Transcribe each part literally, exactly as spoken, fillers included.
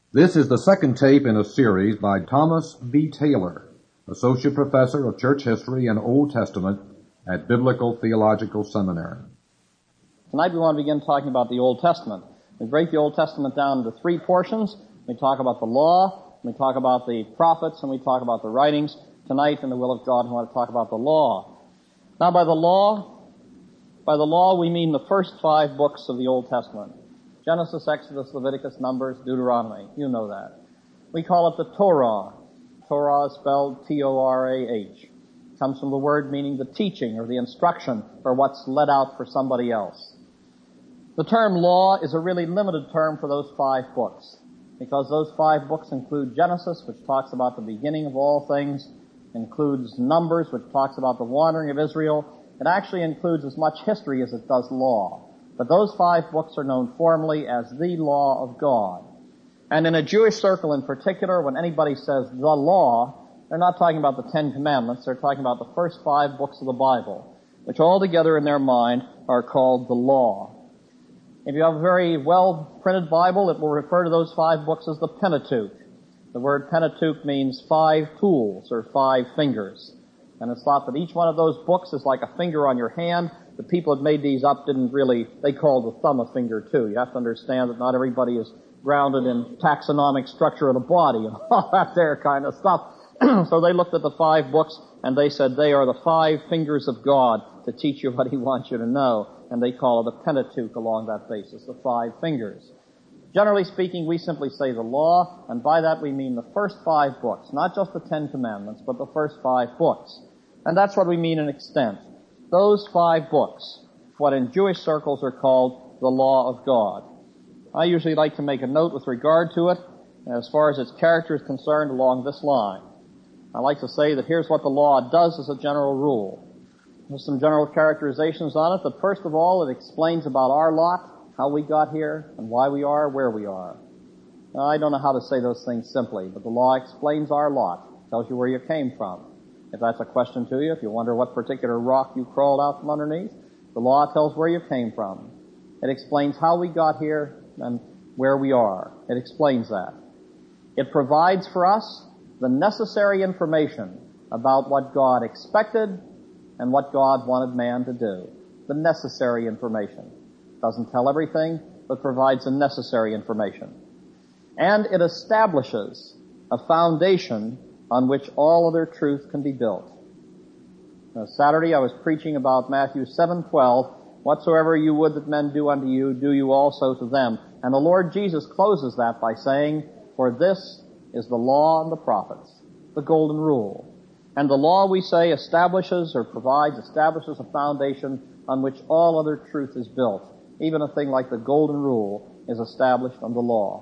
This is the second tape in a series by Thomas B. Taylor, Associate Professor of Church History and Old Testament at Biblical Theological Seminary. Tonight we want to begin talking about the Old Testament. We break the Old Testament down into three portions. We talk about the law, we talk about the prophets, and we talk about the writings. Tonight, in the will of God, we want to talk about the law. Now, by the law, by the law we mean the first five books of the Old Testament. Genesis, Exodus, Leviticus, Numbers, Deuteronomy. You know that. We call it the Torah. Torah is spelled T O R A H. It comes from the word meaning the teaching or the instruction or what's let out for somebody else. The term law is a really limited term for those five books, because those five books include Genesis, which talks about the beginning of all things, includes Numbers, which talks about the wandering of Israel. It actually includes as much history as it does law. But those five books are known formally as the law of God. And in a Jewish circle in particular, when anybody says the law, they're not talking about the Ten Commandments, they're talking about the first five books of the Bible, which all together in their mind are called the law. If you have a very well-printed Bible, it will refer to those five books as the Pentateuch. The word Pentateuch means five tools or five fingers. And it's thought that each one of those books is like a finger on your hand. The people that made these up didn't really, they called the thumb a finger too. You have to understand that not everybody is grounded in taxonomic structure of the body and all that there kind of stuff. So they looked at the five books and they said they are the five fingers of God to teach you what He wants you to know. And they call it a Pentateuch along that basis, the five fingers. Generally speaking, we simply say the law, and by that we mean the first five books, not just the Ten Commandments, but the first five books. And that's what we mean in extent. Those five books, what in Jewish circles are called the law of God. I usually like to make a note with regard to it, as far as its character is concerned, along this line. I like to say that here's what the law does as a general rule. There's some general characterizations on it, but first of all, it explains about our lot, how we got here, and why we are where we are. Now, I don't know how to say those things simply, but the law explains our lot, tells you where you came from. If that's a question to you, if you wonder what particular rock you crawled out from underneath, the law tells where you came from. It explains how we got here and where we are. It explains that. It provides for us the necessary information about what God expected and what God wanted man to do. The necessary information. Doesn't tell everything, but provides the necessary information. And it establishes a foundation on which all other truth can be built. Now, Saturday I was preaching about Matthew seven twelve, whatsoever you would that men do unto you, do you also to them. And the Lord Jesus closes that by saying, for this is the law and the prophets, the golden rule. And the law, we say, establishes or provides, establishes a foundation on which all other truth is built. Even a thing like the golden rule is established on the law.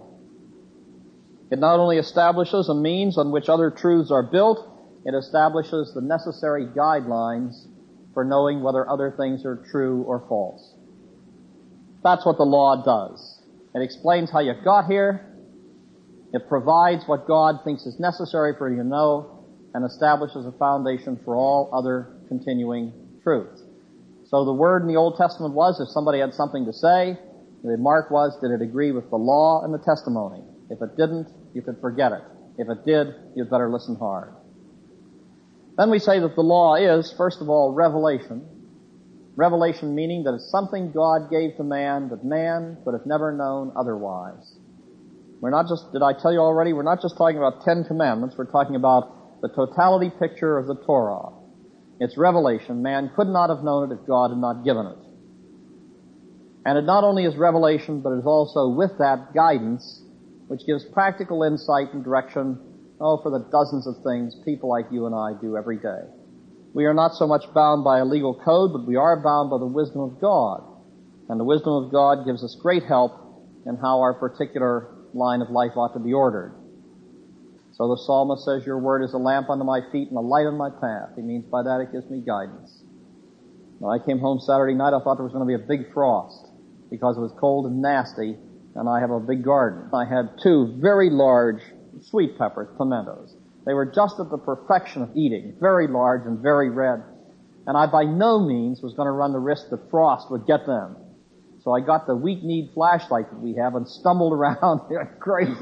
It not only establishes a means on which other truths are built, it establishes the necessary guidelines for knowing whether other things are true or false. That's what the law does. It explains how you got here, it provides what God thinks is necessary for you to know, and establishes a foundation for all other continuing truths. So the word in the Old Testament was, if somebody had something to say, the mark was, did it agree with the law and the testimony? If it didn't, you could forget it. If it did, you'd better listen hard. Then we say that the law is, first of all, revelation. Revelation meaning that it's something God gave to man that man could have never known otherwise. We're not just, did I tell you already, we're not just talking about Ten Commandments, we're talking about the totality picture of the Torah. It's revelation. Man could not have known it if God had not given it. And it not only is revelation, but it is also with that guidance, which gives practical insight and direction, oh, for the dozens of things people like you and I do every day. We are not so much bound by a legal code, but we are bound by the wisdom of God. And the wisdom of God gives us great help in how our particular line of life ought to be ordered. So the psalmist says, your word is a lamp unto my feet and a light on my path. He means by that it gives me guidance. When I came home Saturday night, I thought there was going to be a big frost because it was cold and nasty, and I have a big garden. I had two very large sweet peppers, pimentos. They were just at the perfection of eating, very large and very red. And I by no means was going to run the risk that frost would get them. So I got the weak-kneed flashlight that we have and stumbled around crazy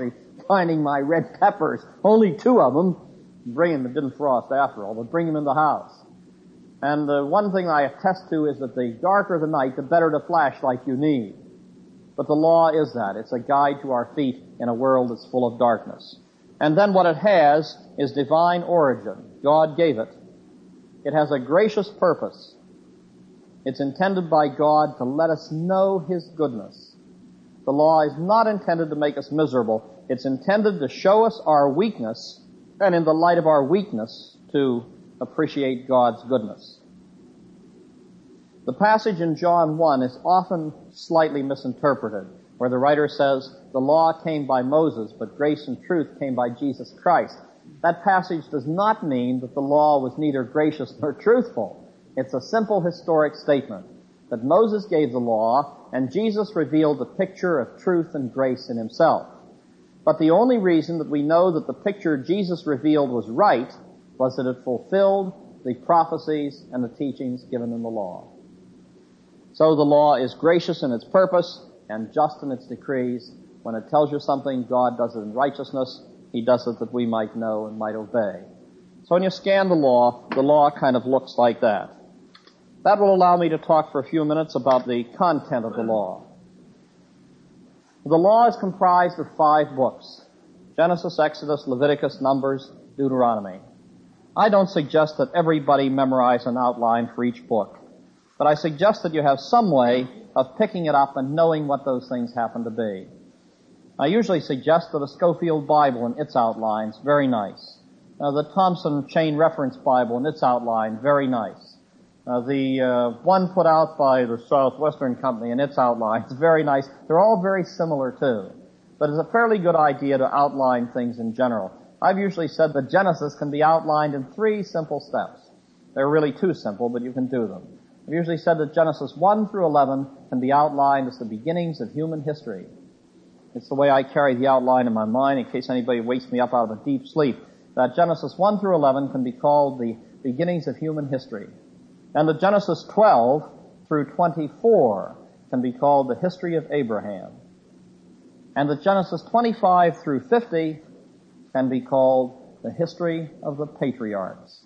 finding my red peppers, only two of them, bring them, it didn't frost after all, but bring them in the house. And the one thing I attest to is that the darker the night, the better the flashlight you need. But the law is that. It's a guide to our feet in a world that's full of darkness. And then what it has is divine origin. God gave it. It has a gracious purpose. It's intended by God to let us know His goodness. The law is not intended to make us miserable. It's intended to show us our weakness, and in the light of our weakness, to appreciate God's goodness. The passage in John one is often slightly misinterpreted, where the writer says, the law came by Moses, but grace and truth came by Jesus Christ. That passage does not mean that the law was neither gracious nor truthful. It's a simple historic statement that Moses gave the law, and Jesus revealed the picture of truth and grace in Himself. But the only reason that we know that the picture Jesus revealed was right was that it fulfilled the prophecies and the teachings given in the law. So the law is gracious in its purpose and just in its decrees. When it tells you something, God does it in righteousness. He does it that we might know and might obey. So when you scan the law, the law kind of looks like that. That will allow me to talk for a few minutes about the content of the law. The law is comprised of five books: Genesis, Exodus, Leviticus, Numbers, Deuteronomy. I don't suggest that everybody memorize an outline for each book, but I suggest that you have some way of picking it up and knowing what those things happen to be. I usually suggest that a Scofield Bible and its outlines, very nice. Uh, the Thompson Chain Reference Bible and its outline, very nice. Uh, the uh, one put out by the Southwestern Company and its outlines, very nice. They're all very similar too. But it's a fairly good idea to outline things in general. I've usually said that Genesis can be outlined in three simple steps. They're really too simple, but you can do them. I've usually said that Genesis one through eleven can be outlined as the beginnings of human history. It's the way I carry the outline in my mind in case anybody wakes me up out of a deep sleep. That Genesis one through eleven can be called the beginnings of human history. And the Genesis twelve through twenty-four can be called the history of Abraham. And the Genesis twenty-five through fifty can be called the history of the patriarchs.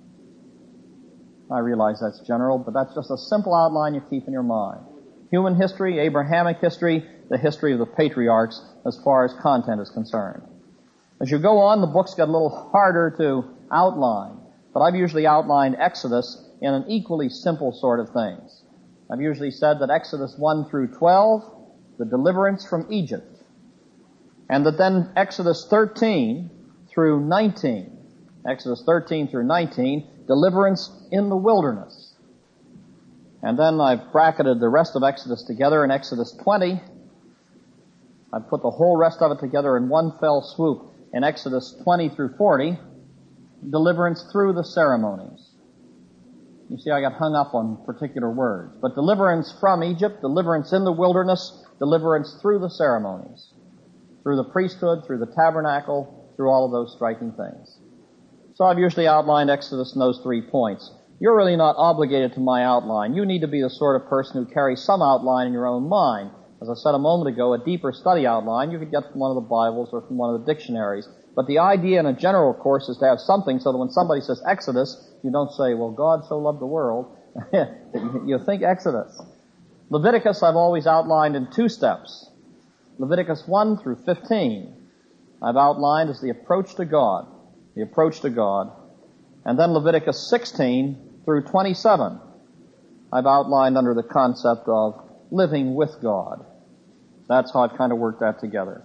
I realize that's general, but that's just a simple outline you keep in your mind. Human history, Abrahamic history, the history of the patriarchs as far as content is concerned. As you go on, the books get a little harder to outline, but I've usually outlined Exodus in an equally simple sort of things. I've usually said that Exodus one through twelve, the deliverance from Egypt, and that then Exodus thirteen through nineteen, Exodus thirteen through nineteen, deliverance in the wilderness. And then I've bracketed the rest of Exodus together in Exodus twenty. I've put the whole rest of it together in one fell swoop in Exodus twenty through forty, deliverance through the ceremonies. You see, I got hung up on particular words. But deliverance from Egypt, deliverance in the wilderness, deliverance through the ceremonies, through the priesthood, through the tabernacle, through all of those striking things. So I've usually outlined Exodus in those three points. You're really not obligated to my outline. You need to be the sort of person who carries some outline in your own mind. As I said a moment ago, a deeper study outline you could get from one of the Bibles or from one of the dictionaries. But the idea in a general course is to have something so that when somebody says Exodus, you don't say, well, God so loved the world. You think Exodus. Leviticus I've always outlined in two steps. Leviticus one through fifteen I've outlined as the approach to God. The approach to God. And then Leviticus sixteen through twenty-seven I've outlined under the concept of living with God. That's how I've kind of worked that together.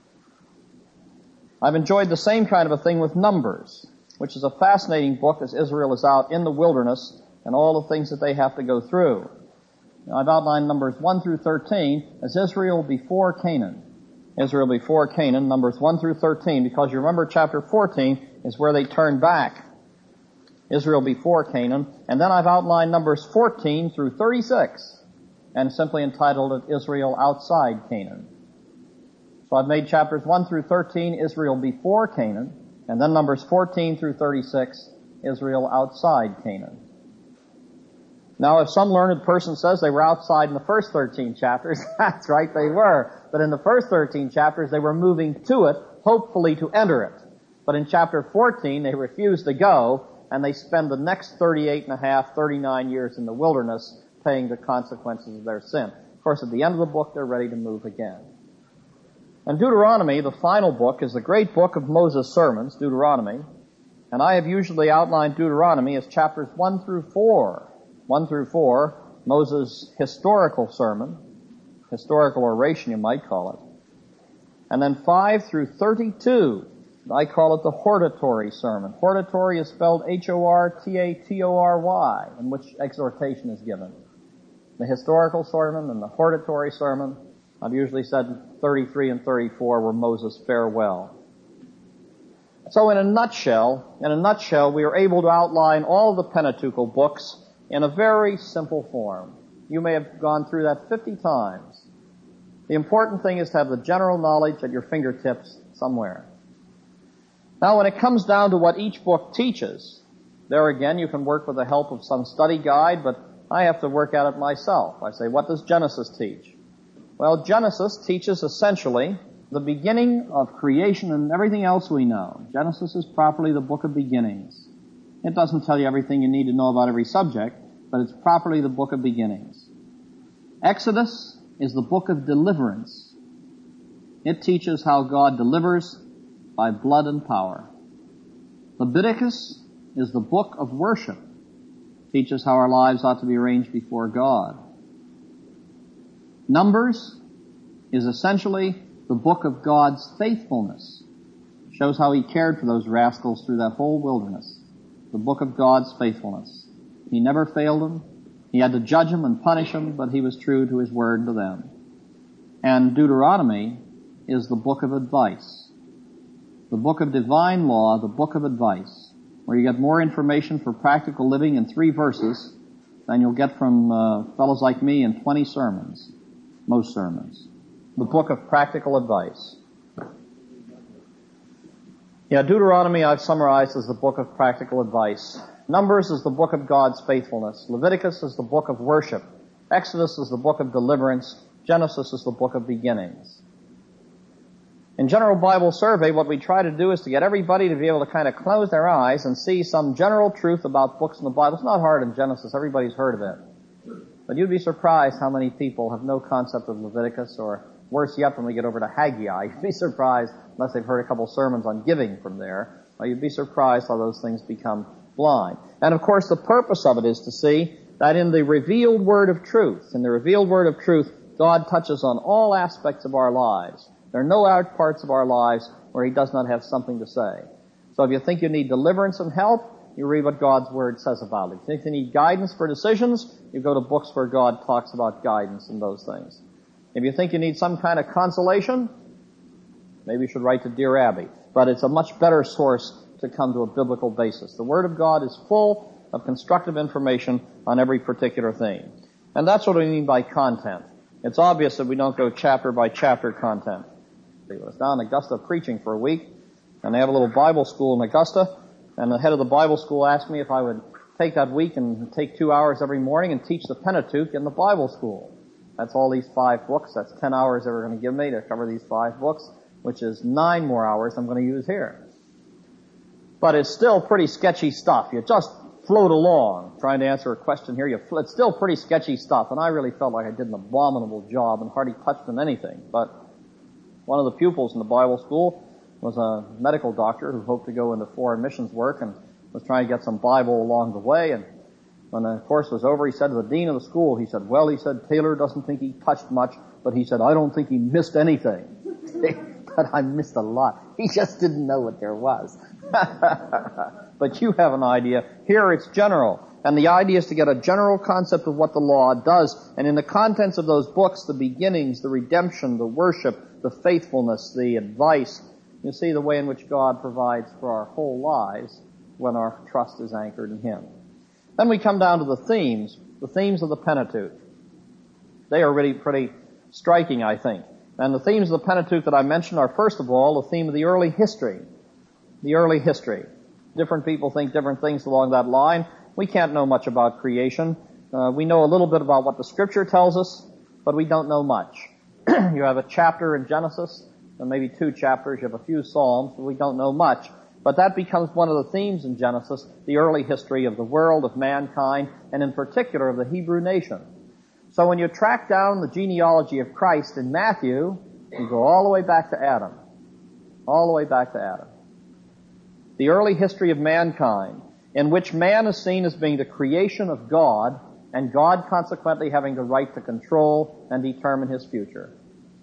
I've enjoyed the same kind of a thing with Numbers, which is a fascinating book as Israel is out in the wilderness and all the things that they have to go through. Now, I've outlined Numbers one through thirteen as Israel before Canaan. Israel before Canaan, Numbers one through thirteen, because you remember chapter fourteen is where they turn back. Israel before Canaan. And then I've outlined Numbers fourteen through thirty-six and simply entitled it Israel outside Canaan. So I've made chapters one through thirteen Israel before Canaan, and then Numbers fourteen through thirty-six Israel outside Canaan. Now, if some learned person says they were outside in the first thirteen chapters, that's right, they were. But in the first thirteen chapters, they were moving to it hopefully to enter it. But in chapter fourteen, they refuse to go, and they spend the next thirty-eight and a half, thirty-nine years in the wilderness paying the consequences of their sin. Of course, at the end of the book, they're ready to move again. And Deuteronomy, the final book, is the great book of Moses' sermons, Deuteronomy. And I have usually outlined Deuteronomy as chapters one through four. one through four, Moses' historical sermon, historical oration, you might call it. And then five through thirty-two, I call it the hortatory sermon. Hortatory is spelled H O R T A T O R Y, in which exhortation is given. The historical sermon and the hortatory sermon, I've usually said thirty-three and thirty-four were Moses' farewell. So in a nutshell, in a nutshell, we are able to outline all the Pentateuchal books in a very simple form. You may have gone through that fifty times. The important thing is to have the general knowledge at your fingertips somewhere. Now, when it comes down to what each book teaches, there again you can work with the help of some study guide, but I have to work at it myself. I say, what does Genesis teach? Well, Genesis teaches essentially the beginning of creation and everything else we know. Genesis is properly the book of beginnings. It doesn't tell you everything you need to know about every subject, but it's properly the book of beginnings. Exodus is the book of deliverance. It teaches how God delivers by blood and power. Leviticus is the book of worship. It teaches how our lives ought to be arranged before God. Numbers is essentially the book of God's faithfulness. It shows how He cared for those rascals through that whole wilderness. The book of God's faithfulness. He never failed them. He had to judge them and punish them, but He was true to His word to them. And Deuteronomy is the book of advice. The book of divine law, the book of advice, where you get more information for practical living in three verses than you'll get from uh, fellows like me in twenty sermons, most sermons. The book of practical advice. Yeah, Deuteronomy I've summarized as the book of practical advice. Numbers is the book of God's faithfulness. Leviticus is the book of worship. Exodus is the book of deliverance. Genesis is the book of beginnings. In General Bible Survey, what we try to do is to get everybody to be able to kind of close their eyes and see some general truth about books in the Bible. It's not hard in Genesis. Everybody's heard of it. But you'd be surprised how many people have no concept of Leviticus, or worse yet, when we get over to Haggai, you'd be surprised, unless they've heard a couple sermons on giving from there, or you'd be surprised how those things become blind. And of course, the purpose of it is to see that in the revealed word of truth, in the revealed word of truth, God touches on all aspects of our lives. There are no out parts of our lives where He does not have something to say. So if you think you need deliverance and help, you read what God's Word says about it. If you think you need guidance for decisions, you go to books where God talks about guidance and those things. If you think you need some kind of consolation, maybe you should write to Dear Abby. But it's a much better source to come to a biblical basis. The Word of God is full of constructive information on every particular theme. And that's what we mean by content. It's obvious that we don't go chapter by chapter content. I was down in Augusta preaching for a week, and they have a little Bible school in Augusta, and the head of the Bible school asked me if I would take that week and take two hours every morning and teach the Pentateuch in the Bible school. That's all these five books. That's ten hours they were going to give me to cover these five books, which is nine more hours I'm going to use here. But it's still pretty sketchy stuff. You just float along trying to answer a question here. You fl- it's still pretty sketchy stuff, and I really felt like I did an abominable job and hardly touched on anything. But one of the pupils in the Bible school was a medical doctor who hoped to go into foreign missions work and was trying to get some Bible along the way. And when the course was over, he said to the dean of the school, he said, well, he said, Taylor doesn't think he touched much, but he said, I don't think he missed anything. But I missed a lot. He just didn't know what there was. But you have an idea. Here it's general. And the idea is to get a general concept of what the law does. And in the contents of those books, the beginnings, the redemption, the worship, the faithfulness, the advice, you see the way in which God provides for our whole lives when our trust is anchored in Him. Then we come down to the themes, the themes of the Pentateuch. They are really pretty striking, I think. And the themes of the Pentateuch that I mentioned are, first of all, the theme of the early history. The early history. Different people think different things along that line. We can't know much about creation. Uh, we know a little bit about what the Scripture tells us, but we don't know much. You have a chapter in Genesis and maybe two chapters. You have a few Psalms, but we don't know much. But that becomes one of the themes in Genesis, the early history of the world, of mankind, and in particular of the Hebrew nation. So when you track down the genealogy of Christ in Matthew, you go all the way back to Adam. All the way back to Adam. The early history of mankind, in which man is seen as being the creation of God, and God consequently having the right to control and determine his future.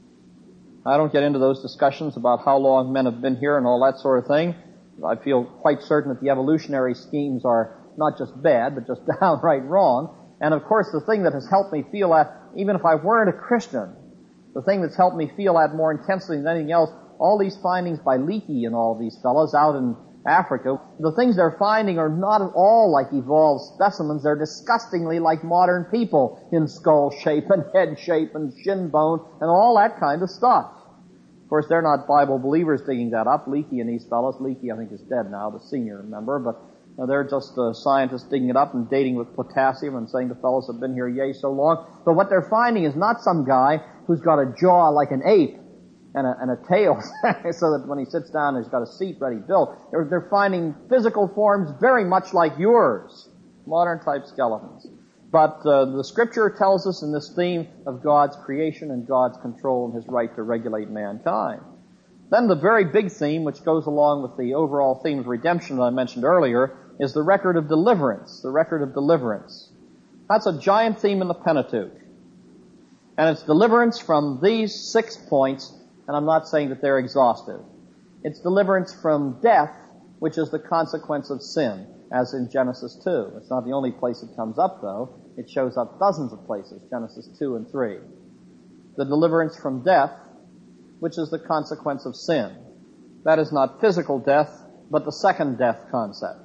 I don't get into those discussions about how long men have been here and all that sort of thing. I feel quite certain that the evolutionary schemes are not just bad, but just downright wrong. And of course, the thing that has helped me feel that, even if I weren't a Christian, the thing that's helped me feel that more intensely than anything else, all these findings by Leakey and all these fellows out in Africa, the things they're finding are not at all like evolved specimens. They're disgustingly like modern people in skull shape and head shape and shin bone and all that kind of stuff. Of course, they're not Bible believers digging that up. Leakey and these fellows, Leakey I think is dead now, the senior member, but you know, they're just uh, scientists digging it up and dating with potassium and saying the fellows have been here yay so long. But what they're finding is not some guy who's got a jaw like an ape and a, and a tail so that when he sits down he's got a seat ready built. They're, they're finding physical forms very much like yours, modern type skeletons. But uh, the Scripture tells us in this theme of God's creation and God's control and his right to regulate mankind. Then the very big theme, which goes along with the overall theme of redemption that I mentioned earlier, is the record of deliverance, the record of deliverance. That's a giant theme in the Pentateuch. And it's deliverance from these six points, and I'm not saying that they're exhaustive. It's deliverance from death, which is the consequence of sin, as in Genesis two. It's not the only place it comes up, though. It shows up dozens of places, Genesis two and three. The deliverance from death, which is the consequence of sin. That is not physical death, but the second death concept.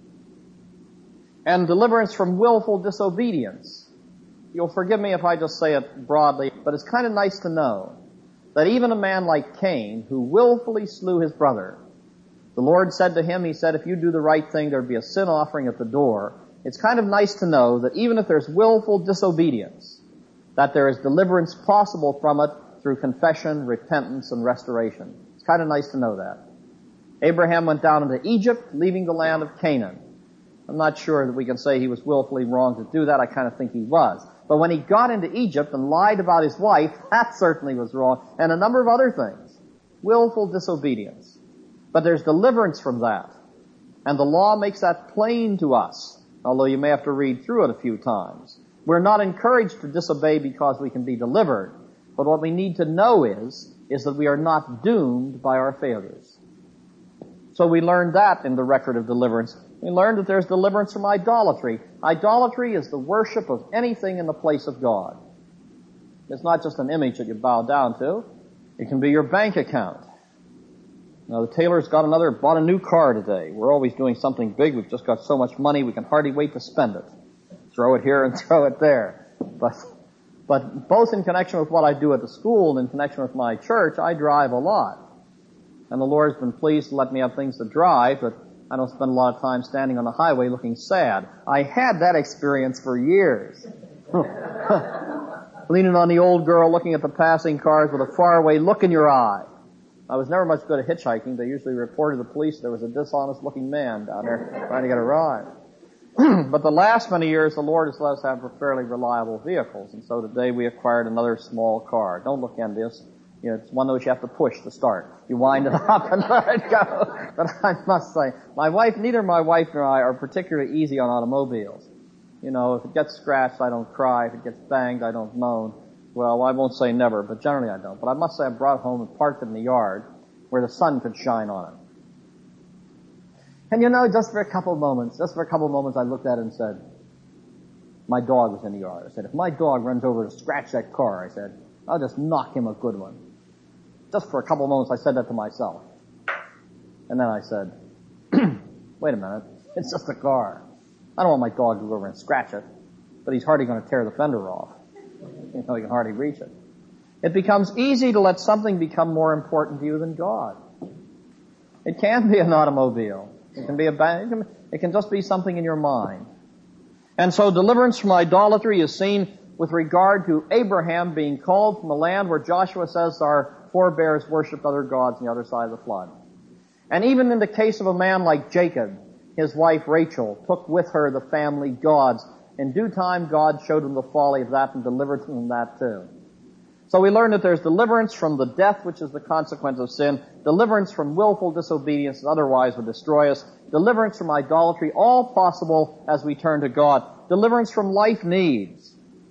And deliverance from willful disobedience. You'll forgive me if I just say it broadly, but it's kind of nice to know that even a man like Cain, who willfully slew his brother, the Lord said to him, he said, if you do the right thing, there'd be a sin offering at the door. It's kind of nice to know that even if there's willful disobedience, that there is deliverance possible from it through confession, repentance, and restoration. It's kind of nice to know that. Abraham went down into Egypt, leaving the land of Canaan. I'm not sure that we can say he was willfully wrong to do that. I kind of think he was. But when he got into Egypt and lied about his wife, that certainly was wrong. And a number of other things. Willful disobedience. But there's deliverance from that. And the law makes that plain to us, although you may have to read through it a few times. We're not encouraged to disobey because we can be delivered. But what we need to know is, is that we are not doomed by our failures. So we learned that in the record of deliverance. We learned that there's deliverance from idolatry. Idolatry is the worship of anything in the place of God. It's not just an image that you bow down to. It can be your bank account. Now, the Taylor's got another, bought a new car today. We're always doing something big. We've just got so much money, we can hardly wait to spend it. Throw it here and throw it there. But, but both in connection with what I do at the school and in connection with my church, I drive a lot. And the Lord's been pleased to let me have things to drive, but I don't spend a lot of time standing on the highway looking sad. I had that experience for years. Leaning on the old girl, looking at the passing cars with a faraway look in your eye. I was never much good at hitchhiking. They usually reported to the police there was a dishonest-looking man down there trying to get a ride. But the last many years, the Lord has let us have fairly reliable vehicles. And so today we acquired another small car. Don't look envious. You know, it's one of those you have to push to start. You wind it up and let it go. But I must say, my wife, neither my wife nor I are particularly easy on automobiles. You know, if it gets scratched, I don't cry. If it gets banged, I don't moan. Well, I won't say never, but generally I don't. But I must say I brought it home and parked it in the yard where the sun could shine on it. And you know, just for a couple of moments, just for a couple of moments I looked at it and said, my dog was in the yard. I said, if my dog runs over to scratch that car, I said, I'll just knock him a good one. Just for a couple of moments I said that to myself. And then I said, wait a minute, it's just a car. I don't want my dog to go over and scratch it, but he's hardly going to tear the fender off. You know, he can hardly reach it. It becomes easy to let something become more important to you than God. It can be an automobile. It can be a bank. It can just be something in your mind. And so deliverance from idolatry is seen with regard to Abraham being called from the land where Joshua says our forebears worshipped other gods on the other side of the flood. And even in the case of a man like Jacob, his wife Rachel took with her the family gods. In due time, God showed him the folly of that and delivered him from that too. So we learn that there's deliverance from the death which is the consequence of sin, deliverance from willful disobedience that otherwise would destroy us, deliverance from idolatry, all possible as we turn to God, deliverance from life needs.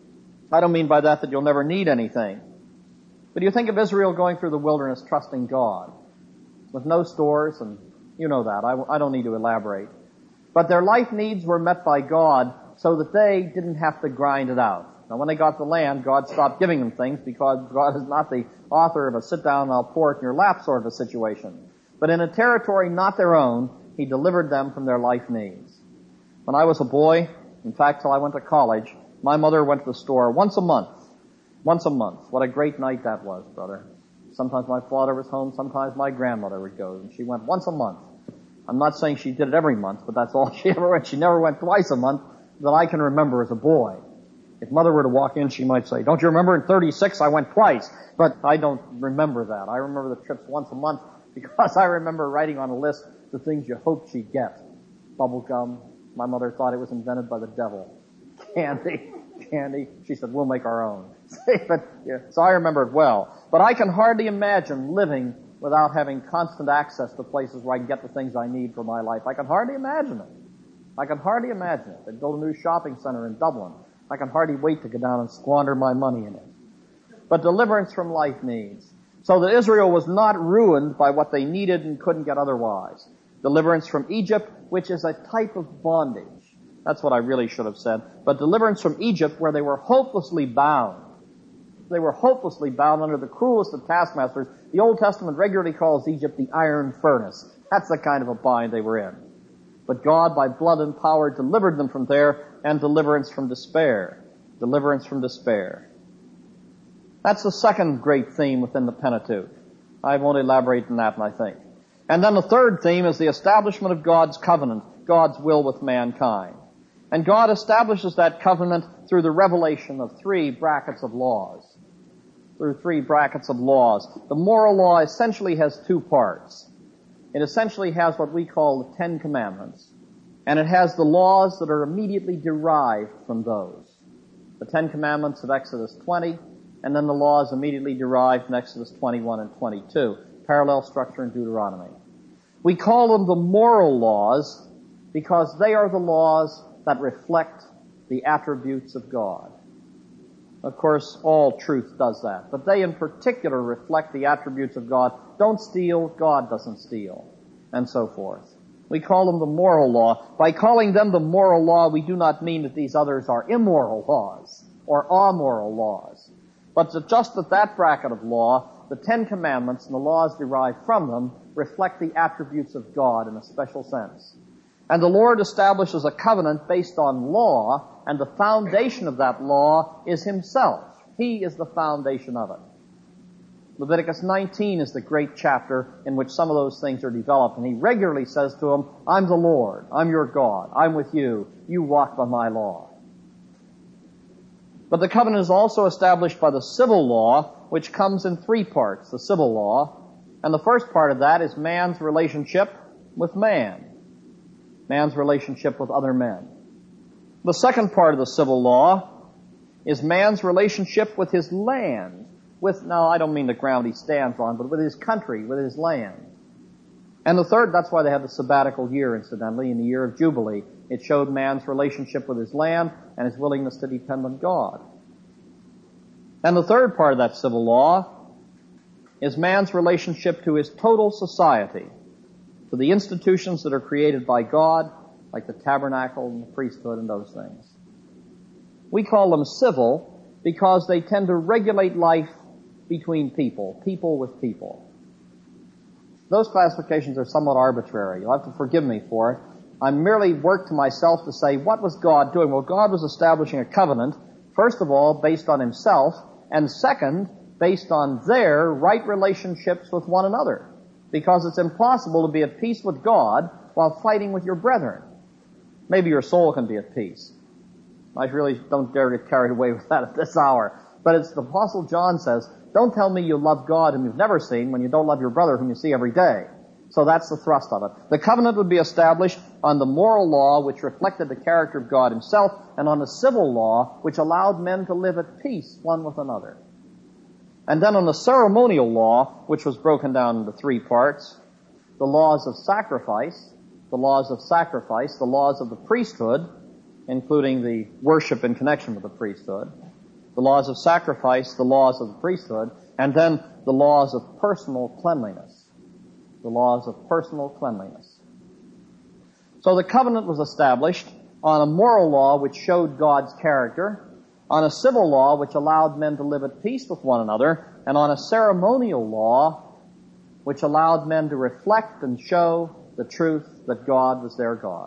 I don't mean by that that you'll never need anything. But you think of Israel going through the wilderness trusting God, with no stores, and you know that. I, I don't need to elaborate. But their life needs were met by God so that they didn't have to grind it out. Now, when they got the land, God stopped giving them things because God is not the author of a sit down and I'll pour it in your lap sort of a situation. But in a territory not their own, He delivered them from their life needs. When I was a boy, in fact, till I went to college, my mother went to the store once a month. Once a month. What a great night that was, brother. Sometimes my father was home, sometimes my grandmother would go, and she went once a month. I'm not saying she did it every month, but that's all she ever went. She never went twice a month that I can remember as a boy. If Mother were to walk in, she might say, don't you remember in thirty-six I went twice? But I don't remember that. I remember the trips once a month because I remember writing on a list the things you hoped she'd get. Bubble gum. My mother thought it was invented by the devil. Candy. Candy. She said, we'll make our own. but, yeah, so I remember it well. But I can hardly imagine living without having constant access to places where I can get the things I need for my life. I can hardly imagine it. I can hardly imagine it. I'd go to a new shopping center in Dublin. I can hardly wait to go down and squander my money in it. But deliverance from life needs. So that Israel was not ruined by what they needed and couldn't get otherwise. Deliverance from Egypt, which is a type of bondage. That's what I really should have said. But deliverance from Egypt where they were hopelessly bound. They were hopelessly bound under the cruelest of taskmasters. The Old Testament regularly calls Egypt the iron furnace. That's the kind of a bind they were in. But God, by blood and power, delivered them from there, and deliverance from despair. Deliverance from despair. That's the second great theme within the Pentateuch. I won't elaborate on that, I think. And then the third theme is the establishment of God's covenant, God's will with mankind. And God establishes that covenant through the revelation of three brackets of laws. Through three brackets of laws. The moral law essentially has two parts. It essentially has what we call the Ten Commandments. And it has the laws that are immediately derived from those. The Ten Commandments of Exodus twenty, and then the laws immediately derived from Exodus twenty-one and twenty-two. Parallel structure in Deuteronomy. We call them the moral laws because they are the laws that reflect the attributes of God. Of course, all truth does that. But they in particular reflect the attributes of God. Don't steal, God doesn't steal. And so forth. We call them the moral law. By calling them the moral law, we do not mean that these others are immoral laws or amoral laws. But just that that bracket of law, the Ten Commandments and the laws derived from them, reflect the attributes of God in a special sense. And the Lord establishes a covenant based on law, and the foundation of that law is Himself. He is the foundation of it. Leviticus nineteen is the great chapter in which some of those things are developed, and He regularly says to them, I'm the Lord, I'm your God, I'm with you, you walk by my law. But the covenant is also established by the civil law, which comes in three parts, the civil law. And the first part of that is man's relationship with man. Man's relationship with other men. The second part of the civil law is man's relationship with his land. With, now I don't mean the ground he stands on, but with his country, with his land. And the third, that's why they have the sabbatical year, incidentally, in the year of Jubilee. It showed man's relationship with his land and his willingness to depend on God. And the third part of that civil law is man's relationship to his total society, to the institutions that are created by God, like the tabernacle and the priesthood and those things. We call them civil because they tend to regulate life between people, people with people. Those classifications are somewhat arbitrary. You'll have to forgive me for it. I merely worked to myself to say, what was God doing? Well, God was establishing a covenant, first of all, based on Himself, and second, based on their right relationships with one another. Because it's impossible to be at peace with God while fighting with your brethren. Maybe your soul can be at peace. I really don't dare get carried away with that at this hour. But it's the Apostle John says, Don't tell me you love God whom you've never seen when you don't love your brother whom you see every day. So that's the thrust of it. The covenant would be established on the moral law which reflected the character of God himself, and on the civil law which allowed men to live at peace one with another. And then on the ceremonial law, which was broken down into three parts, the laws of sacrifice, the laws of sacrifice, the laws of the priesthood, including the worship in connection with the priesthood, the laws of sacrifice, the laws of the priesthood, and then the laws of personal cleanliness. The laws of personal cleanliness. So the covenant was established on a moral law which showed God's character, on a civil law which allowed men to live at peace with one another, and on a ceremonial law which allowed men to reflect and show the truth that God was their God.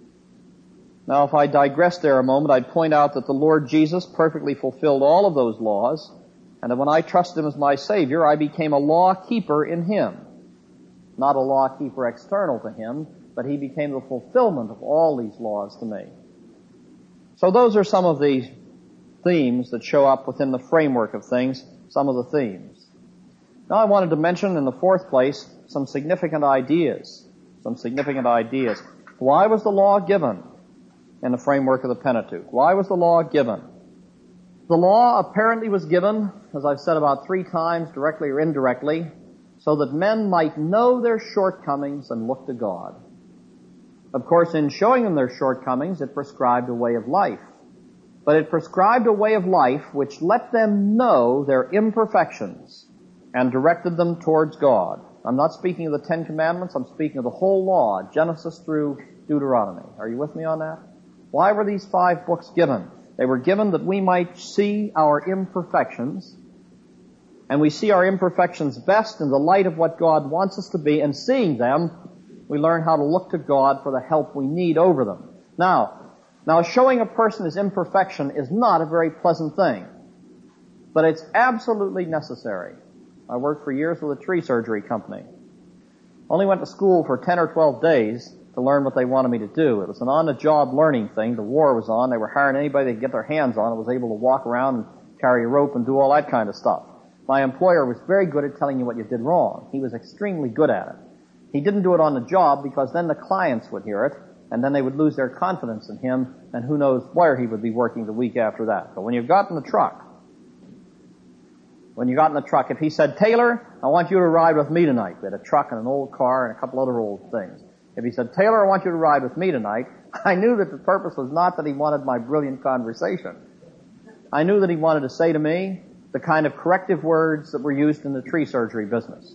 Now, if I digress there a moment, I'd point out that the Lord Jesus perfectly fulfilled all of those laws, and that when I trusted him as my Savior, I became a law keeper in him. Not a law keeper external to him, but he became the fulfillment of all these laws to me. So those are some of the themes that show up within the framework of things, some of the themes. Now I wanted to mention in the fourth place some significant ideas. Some significant ideas. Why was the law given in the framework of the Pentateuch? Why was the law given? The law apparently was given, as I've said about three times, directly or indirectly, so that men might know their shortcomings and look to God. Of course, in showing them their shortcomings, it prescribed a way of life. But it prescribed a way of life which let them know their imperfections and directed them towards God. I'm not speaking of the Ten Commandments, I'm speaking of the whole law, Genesis through Deuteronomy. Are you with me on that? Why were these five books given? They were given that we might see our imperfections, and we see our imperfections best in the light of what God wants us to be, and seeing them, we learn how to look to God for the help we need over them. Now, now showing a person his imperfection is not a very pleasant thing, but it's absolutely necessary. I worked for years with a tree surgery company. Only went to school for ten or twelve days to learn what they wanted me to do. It was an on-the-job learning thing. The war was on. They were hiring anybody they could get their hands on and was able to walk around and carry a rope and do all that kind of stuff. My employer was very good at telling you what you did wrong. He was extremely good at it. He didn't do it on the job because then the clients would hear it, and then they would lose their confidence in him, and who knows where he would be working the week after that. But when you got in the truck, when you got in the truck, if he said, Taylor, I want you to ride with me tonight. We had a truck and an old car and a couple other old things. If he said, Taylor, I want you to ride with me tonight, I knew that the purpose was not that he wanted my brilliant conversation. I knew that he wanted to say to me the kind of corrective words that were used in the tree surgery business.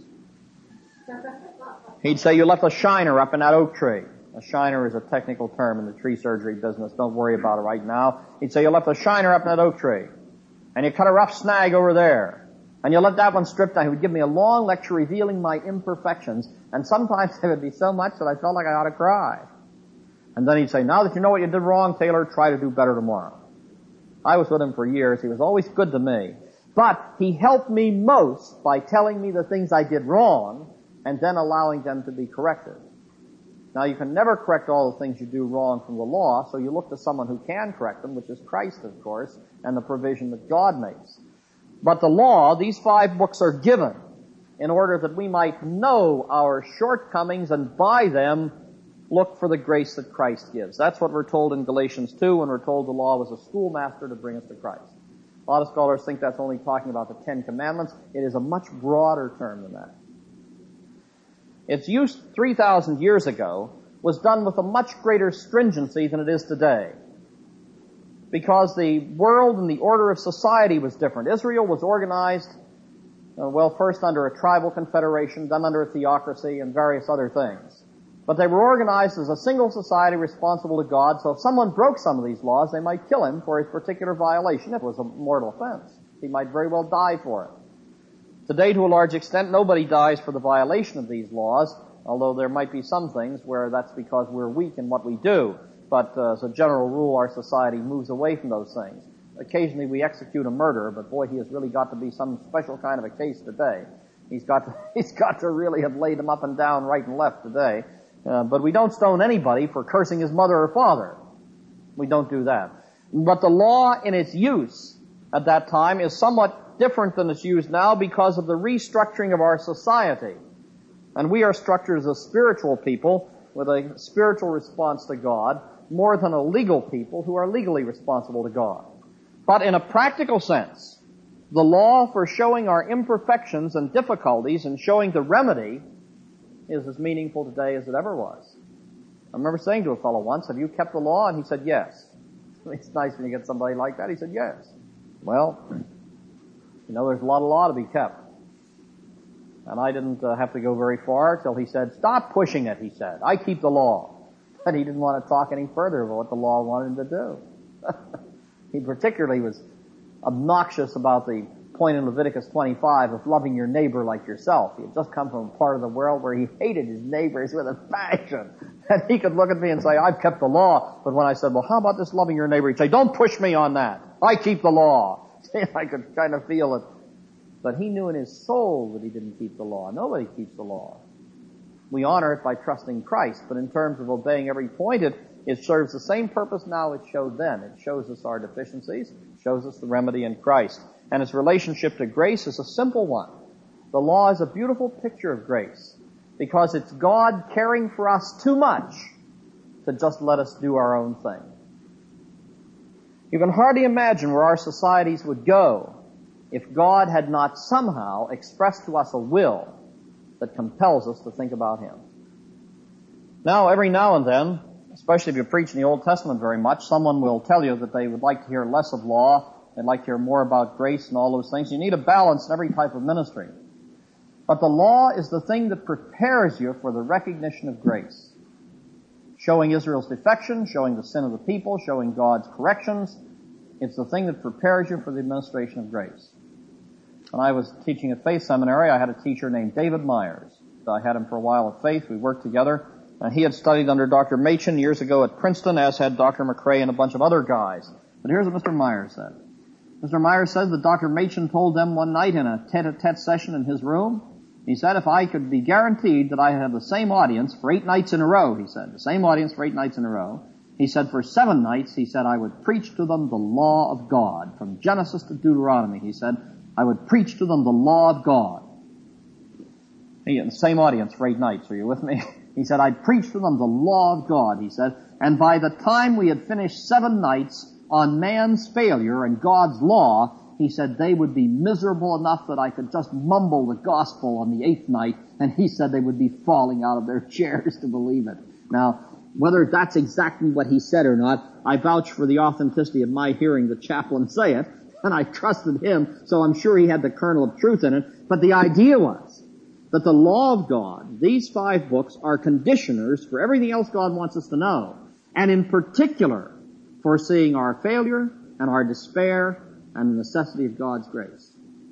He'd say, you left a shiner up in that oak tree. A shiner is a technical term in the tree surgery business. Don't worry about it right now. He'd say, you left a shiner up in that oak tree. And you cut a rough snag over there. And you let that one strip down. He would give me a long lecture revealing my imperfections. And sometimes it would be so much that I felt like I ought to cry. And then he'd say, now that you know what you did wrong, Taylor, try to do better tomorrow. I was with him for years. He was always good to me. But he helped me most by telling me the things I did wrong and then allowing them to be corrected. Now, you can never correct all the things you do wrong from the law, so you look to someone who can correct them, which is Christ, of course, and the provision that God makes. But the law, these five books are given in order that we might know our shortcomings and by them look for the grace that Christ gives. That's what we're told in Galatians two when we're told the law was a schoolmaster to bring us to Christ. A lot of scholars think that's only talking about the Ten Commandments. It is a much broader term than that. Its use three thousand years ago was done with a much greater stringency than it is today, because the world and the order of society was different. Israel was organized, uh, well, first under a tribal confederation, then under a theocracy and various other things. But they were organized as a single society responsible to God, so if someone broke some of these laws, they might kill him for his particular violation. It was a mortal offense. He might very well die for it. Today, to a large extent, nobody dies for the violation of these laws, although there might be some things where that's because we're weak in what we do. But uh, as a general rule, our society moves away from those things. Occasionally we execute a murderer, but boy, he has really got to be some special kind of a case today. He's got to, he's got to really have laid him up and down, right and left today. Uh, but we don't stone anybody for cursing his mother or father. We don't do that. But the law in its use at that time is somewhat different than it's used now because of the restructuring of our society. And we are structured as a spiritual people with a spiritual response to God more than a legal people who are legally responsible to God. But in a practical sense, the law for showing our imperfections and difficulties and showing the remedy is as meaningful today as it ever was. I remember saying to a fellow once, have you kept the law? And he said, yes. It's nice when you get somebody like that. He said, yes. Well, you know, there's a lot of law to be kept. And I didn't uh, have to go very far till he said, stop pushing it, he said. I keep the law. And he didn't want to talk any further about what the law wanted him to do. He particularly was obnoxious about the point in Leviticus twenty-five of loving your neighbor like yourself. He had just come from a part of the world where he hated his neighbors with a passion. And he could look at me and say, I've kept the law. But when I said, well, how about this loving your neighbor? He'd say, don't push me on that. I keep the law. I could kind of feel it. But he knew in his soul that he didn't keep the law. Nobody keeps the law. We honor it by trusting Christ, but in terms of obeying every point, it, it serves the same purpose now it showed then. It shows us our deficiencies, shows us the remedy in Christ. And its relationship to grace is a simple one. The law is a beautiful picture of grace because it's God caring for us too much to just let us do our own thing. You can hardly imagine where our societies would go if God had not somehow expressed to us a will that compels us to think about Him. Now, every now and then, especially if you preach in the Old Testament very much, someone will tell you that they would like to hear less of law, they'd like to hear more about grace and all those things. You need a balance in every type of ministry. But the law is the thing that prepares you for the recognition of grace. Showing Israel's defection, showing the sin of the people, showing God's corrections. It's the thing that prepares you for the administration of grace. When I was teaching at Faith Seminary, I had a teacher named David Myers. I had him for a while at Faith. We worked together. And he had studied under Doctor Machen years ago at Princeton, as had Doctor McRae and a bunch of other guys. But here's what Mister Myers said. Mister Myers says that Doctor Machen told them one night in a tete-a-tete session in his room, he said, if I could be guaranteed that I have the same audience for eight nights in a row, he said, the same audience for eight nights in a row, he said, for seven nights, he said, I would preach to them the law of God. From Genesis to Deuteronomy, he said, I would preach to them the law of God. He had the same audience for eight nights. Are you with me? He said, I'd preach to them the law of God, he said. And by the time we had finished seven nights on man's failure and God's law, he said they would be miserable enough that I could just mumble the gospel on the eighth night, and he said they would be falling out of their chairs to believe it. Now, whether that's exactly what he said or not, I vouch for the authenticity of my hearing the chaplain say it, and I trusted him, so I'm sure he had the kernel of truth in it. But the idea was that the law of God, these five books, are conditioners for everything else God wants us to know, and in particular, foreseeing our failure and our despair and the necessity of God's grace.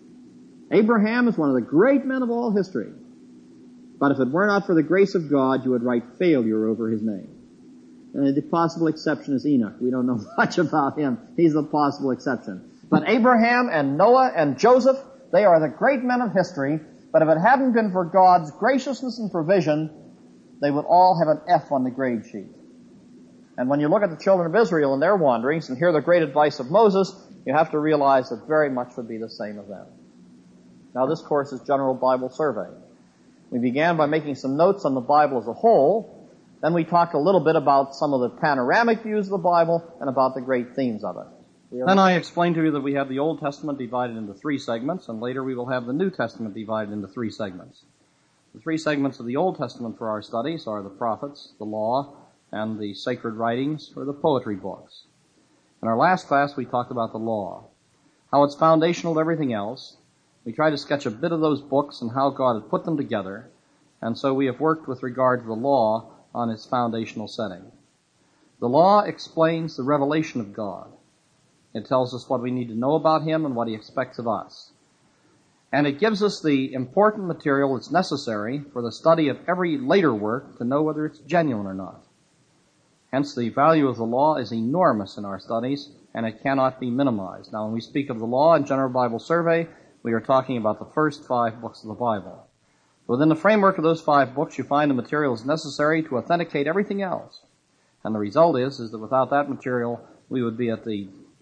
Abraham is one of the great men of all history. But if it were not for the grace of God, you would write failure over his name. And the possible exception is Enoch. We don't know much about him. He's the possible exception. But Abraham and Noah and Joseph, they are the great men of history. But if it hadn't been for God's graciousness and provision, they would all have an F on the grade sheet. And when you look at the children of Israel and their wanderings and hear the great advice of Moses, you have to realize that very much would be the same of them. Now, this course is General Bible Survey. We began by making some notes on the Bible as a whole. Then we talked a little bit about some of the panoramic views of the Bible and about the great themes of it. Then I explained to you that we have the Old Testament divided into three segments, and later we will have the New Testament divided into three segments. The three segments of the Old Testament for our studies are the prophets, the law, and the sacred writings, or the poetry books. In our last class, we talked about the law, how it's foundational to everything else. We tried to sketch a bit of those books and how God had put them together, and so we have worked with regard to the law on its foundational setting. The law explains the revelation of God. It tells us what we need to know about Him and what He expects of us. And it gives us the important material that's necessary for the study of every later work to know whether it's genuine or not. Hence, the value of the law is enormous in our studies, and it cannot be minimized. Now, when we speak of the law in General Bible Survey, we are talking about the first five books of the Bible. Within the framework of those five books, you find the materials necessary to authenticate everything else. And the result is, is that without that material, we would be at the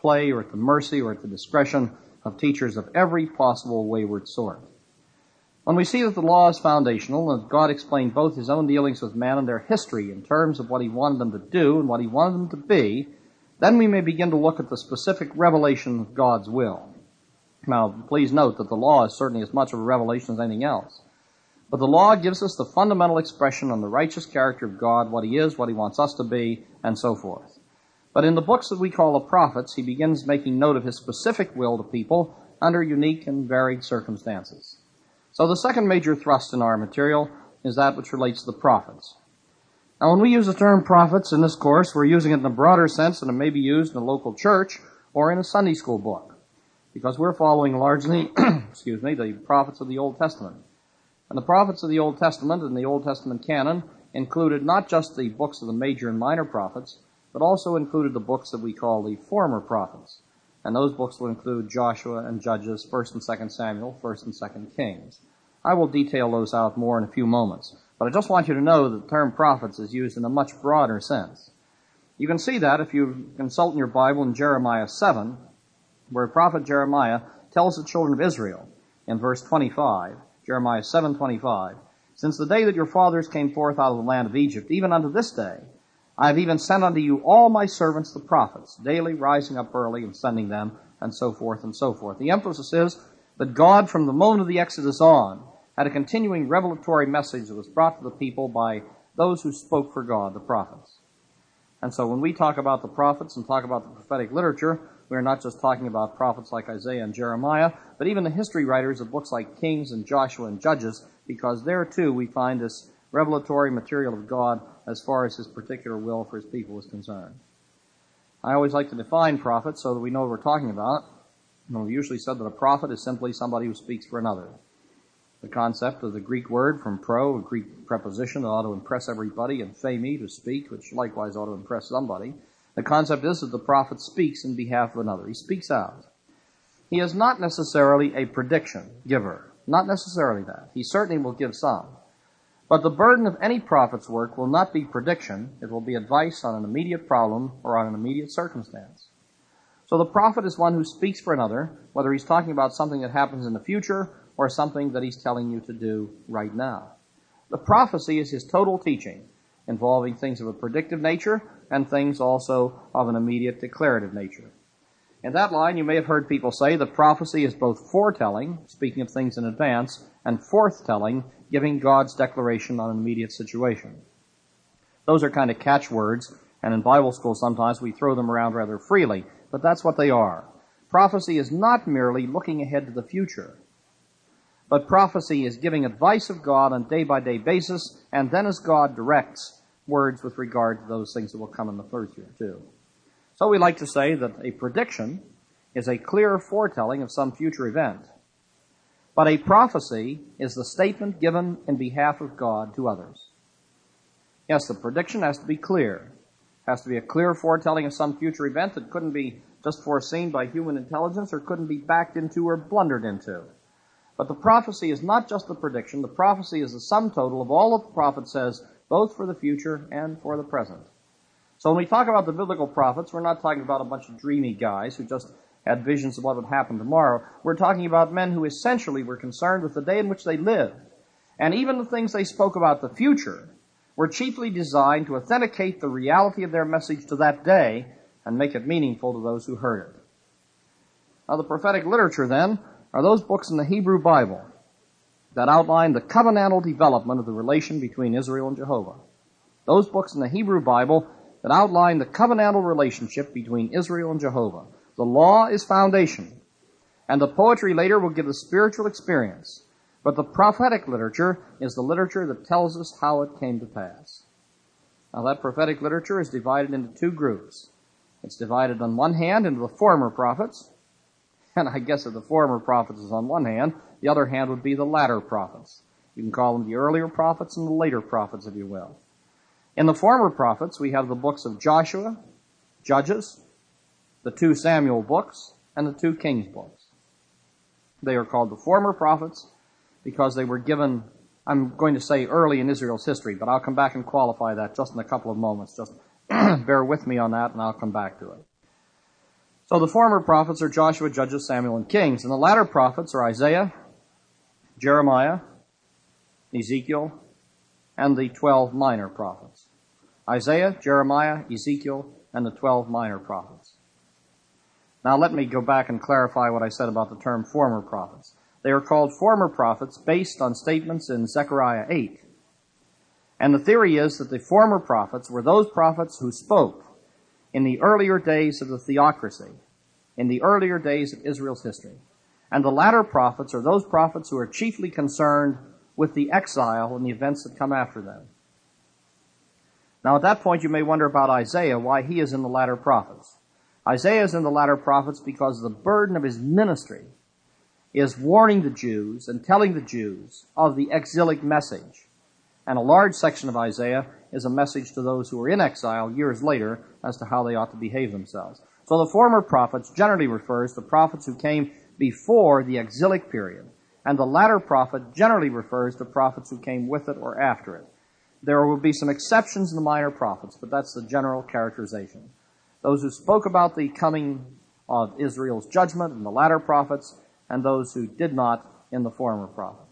play or at the mercy or at the discretion of teachers of every possible wayward sort. When we see that the law is foundational and that God explained both his own dealings with man and their history in terms of what he wanted them to do and what he wanted them to be, then we may begin to look at the specific revelation of God's will. Now, please note that the law is certainly as much of a revelation as anything else. But the law gives us the fundamental expression on the righteous character of God, what he is, what he wants us to be, and so forth. But in the books that we call the prophets, he begins making note of his specific will to people under unique and varied circumstances. So the second major thrust in our material is that which relates to the prophets. Now, when we use the term prophets in this course, we're using it in a broader sense than it may be used in a local church or in a Sunday school book, because we're following largely, excuse me, the prophets of the Old Testament. And the prophets of the Old Testament and the Old Testament canon included not just the books of the major and minor prophets, but also included the books that we call the former prophets. And those books will include Joshua and Judges, First and Second Samuel, First and Second Kings. I will detail those out more in a few moments, but I just want you to know that the term prophets is used in a much broader sense. You can see that if you consult in your Bible in Jeremiah seven, where prophet Jeremiah tells the children of Israel in verse twenty-five, Jeremiah seven twenty-five, "Since the day that your fathers came forth out of the land of Egypt, even unto this day, I have even sent unto you all my servants the prophets, daily rising up early and sending them," and so forth and so forth. The emphasis is that God, from the moment of the Exodus on, had a continuing revelatory message that was brought to the people by those who spoke for God, the prophets. And so when we talk about the prophets and talk about the prophetic literature, we are not just talking about prophets like Isaiah and Jeremiah, but even the history writers of books like Kings and Joshua and Judges, because there too we find this revelatory material of God as far as his particular will for his people is concerned. I always like to define prophets so that we know what we're talking about. And we've usually said that a prophet is simply somebody who speaks for another. The concept of the Greek word from pro, a Greek preposition that ought to impress everybody, and phemi, to speak, which likewise ought to impress somebody. The concept is that the prophet speaks in behalf of another. He speaks out. He is not necessarily a prediction giver. Not necessarily that. He certainly will give some. But the burden of any prophet's work will not be prediction. It will be advice on an immediate problem or on an immediate circumstance. So the prophet is one who speaks for another, whether he's talking about something that happens in the future or something that he's telling you to do right now. The prophecy is his total teaching, involving things of a predictive nature and things also of an immediate declarative nature. In that line, you may have heard people say that prophecy is both foretelling, speaking of things in advance, and forthtelling, giving God's declaration on an immediate situation. Those are kind of catchwords, and in Bible school sometimes we throw them around rather freely, but that's what they are. Prophecy is not merely looking ahead to the future, but prophecy is giving advice of God on a day-by-day basis, and then as God directs, words with regard to those things that will come in the future too. So we like to say that a prediction is a clear foretelling of some future event, but a prophecy is the statement given in behalf of God to others. Yes, the prediction has to be clear. It has to be a clear foretelling of some future event that couldn't be just foreseen by human intelligence or couldn't be backed into or blundered into. But the prophecy is not just the prediction. The prophecy is the sum total of all that the prophet says, both for the future and for the present. So when we talk about the biblical prophets, we're not talking about a bunch of dreamy guys who just had visions of what would happen tomorrow. We're talking about men who essentially were concerned with the day in which they lived. And even the things they spoke about the future were chiefly designed to authenticate the reality of their message to that day and make it meaningful to those who heard it. Now, the prophetic literature, then, are those books in the Hebrew Bible that outline the covenantal development of the relation between Israel and Jehovah. Those books in the Hebrew Bible that outline the covenantal relationship between Israel and Jehovah. The law is foundation, and the poetry later will give the spiritual experience. But the prophetic literature is the literature that tells us how it came to pass. Now, that prophetic literature is divided into two groups. It's divided on one hand into the former prophets, and I guess if the former prophets is on one hand, the other hand would be the latter prophets. You can call them the earlier prophets and the later prophets, if you will. In the former prophets, we have the books of Joshua, Judges, the two Samuel books, and the two Kings books. They are called the former prophets because they were given, I'm going to say early in Israel's history, but I'll come back and qualify that just in a couple of moments. Just bear with me on that and I'll come back to it. So the former prophets are Joshua, Judges, Samuel, and Kings, and the latter prophets are Isaiah, Jeremiah, Ezekiel, and the twelve minor prophets. Isaiah, Jeremiah, Ezekiel, and the twelve minor prophets. Now let me go back and clarify what I said about the term former prophets. They are called former prophets based on statements in Zechariah eight. And the theory is that the former prophets were those prophets who spoke in the earlier days of the theocracy, in the earlier days of Israel's history. And the latter prophets are those prophets who are chiefly concerned with the exile and the events that come after them. Now at that point you may wonder about Isaiah, why he is in the latter prophets. Isaiah is in the latter prophets because the burden of his ministry is warning the Jews and telling the Jews of the exilic message. And a large section of Isaiah is a message to those who are in exile years later as to how they ought to behave themselves. So the former prophets generally refers to prophets who came before the exilic period, and the latter prophet generally refers to prophets who came with it or after it. There will be some exceptions in the minor prophets, but that's the general characterization. Those who spoke about the coming of Israel's judgment in the latter prophets, and those who did not in the former prophets.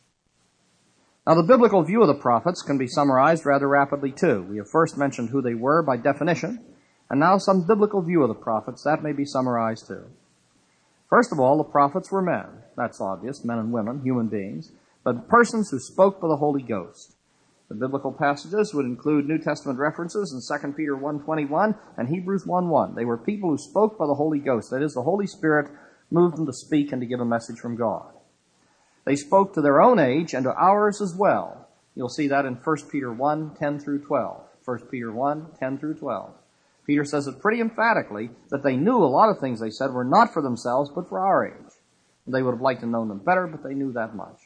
Now, the biblical view of the prophets can be summarized rather rapidly, too. We have first mentioned who they were by definition, and now some biblical view of the prophets. That may be summarized, too. First of all, the prophets were men. That's obvious, men and women, human beings, but persons who spoke by the Holy Ghost. The biblical passages would include New Testament references in Second Peter one twenty-one and Hebrews one one. They were people who spoke by the Holy Ghost. That is, the Holy Spirit moved them to speak and to give a message from God. They spoke to their own age and to ours as well. You'll see that in First Peter one ten through twelve. First Peter one ten through twelve. Peter says it pretty emphatically that they knew a lot of things they said were not for themselves, but for our age. They would have liked to know them better, but they knew that much.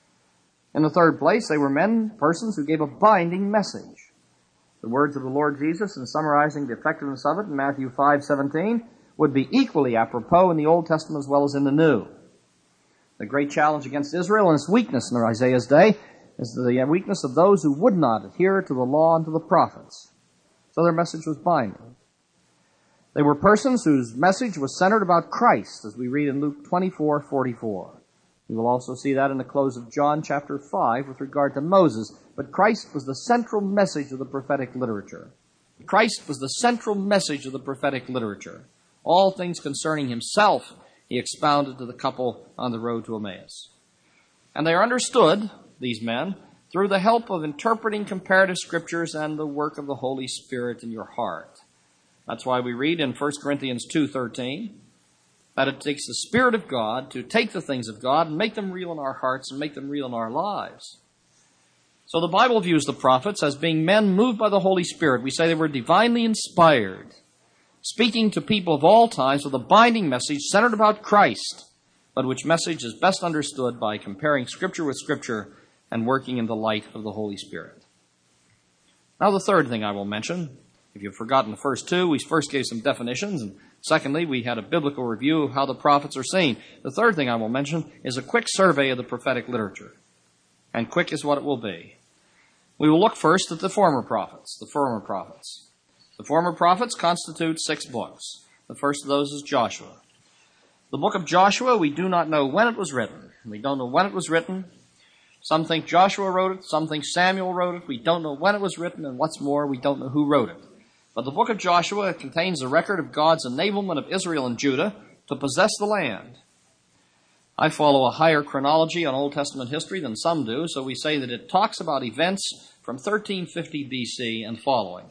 In the third place, they were men, persons who gave a binding message. The words of the Lord Jesus, in summarizing the effectiveness of it in Matthew five seventeen, would be equally apropos in the Old Testament as well as in the New. The great challenge against Israel and its weakness in Isaiah's day is the weakness of those who would not adhere to the law and to the prophets. So their message was binding. They were persons whose message was centered about Christ, as we read in Luke twenty-four forty-four. We will also see that in the close of John chapter five with regard to Moses. But Christ was the central message of the prophetic literature. Christ was the central message of the prophetic literature. All things concerning himself he expounded to the couple on the road to Emmaus. And they are understood, these men, through the help of interpreting comparative scriptures and the work of the Holy Spirit in your heart. That's why we read in First Corinthians two thirteen that it takes the Spirit of God to take the things of God and make them real in our hearts and make them real in our lives. So the Bible views the prophets as being men moved by the Holy Spirit. We say they were divinely inspired, speaking to people of all times with a binding message centered about Christ, but which message is best understood by comparing Scripture with Scripture and working in the light of the Holy Spirit. Now the third thing I will mention, if you've forgotten the first two, we first gave some definitions, and secondly, we had a biblical review of how the prophets are seen. The third thing I will mention is a quick survey of the prophetic literature. And quick is what it will be. We will look first at the former prophets, the former prophets. The former prophets constitute six books. The first of those is Joshua. The book of Joshua, we do not know when it was written. We don't know when it was written. Some think Joshua wrote it, some think Samuel wrote it. We don't know when it was written, and what's more, we don't know who wrote it. But the book of Joshua contains a record of God's enablement of Israel and Judah to possess the land. I follow a higher chronology on Old Testament history than some do, so we say that it talks about events from thirteen fifty B C and following.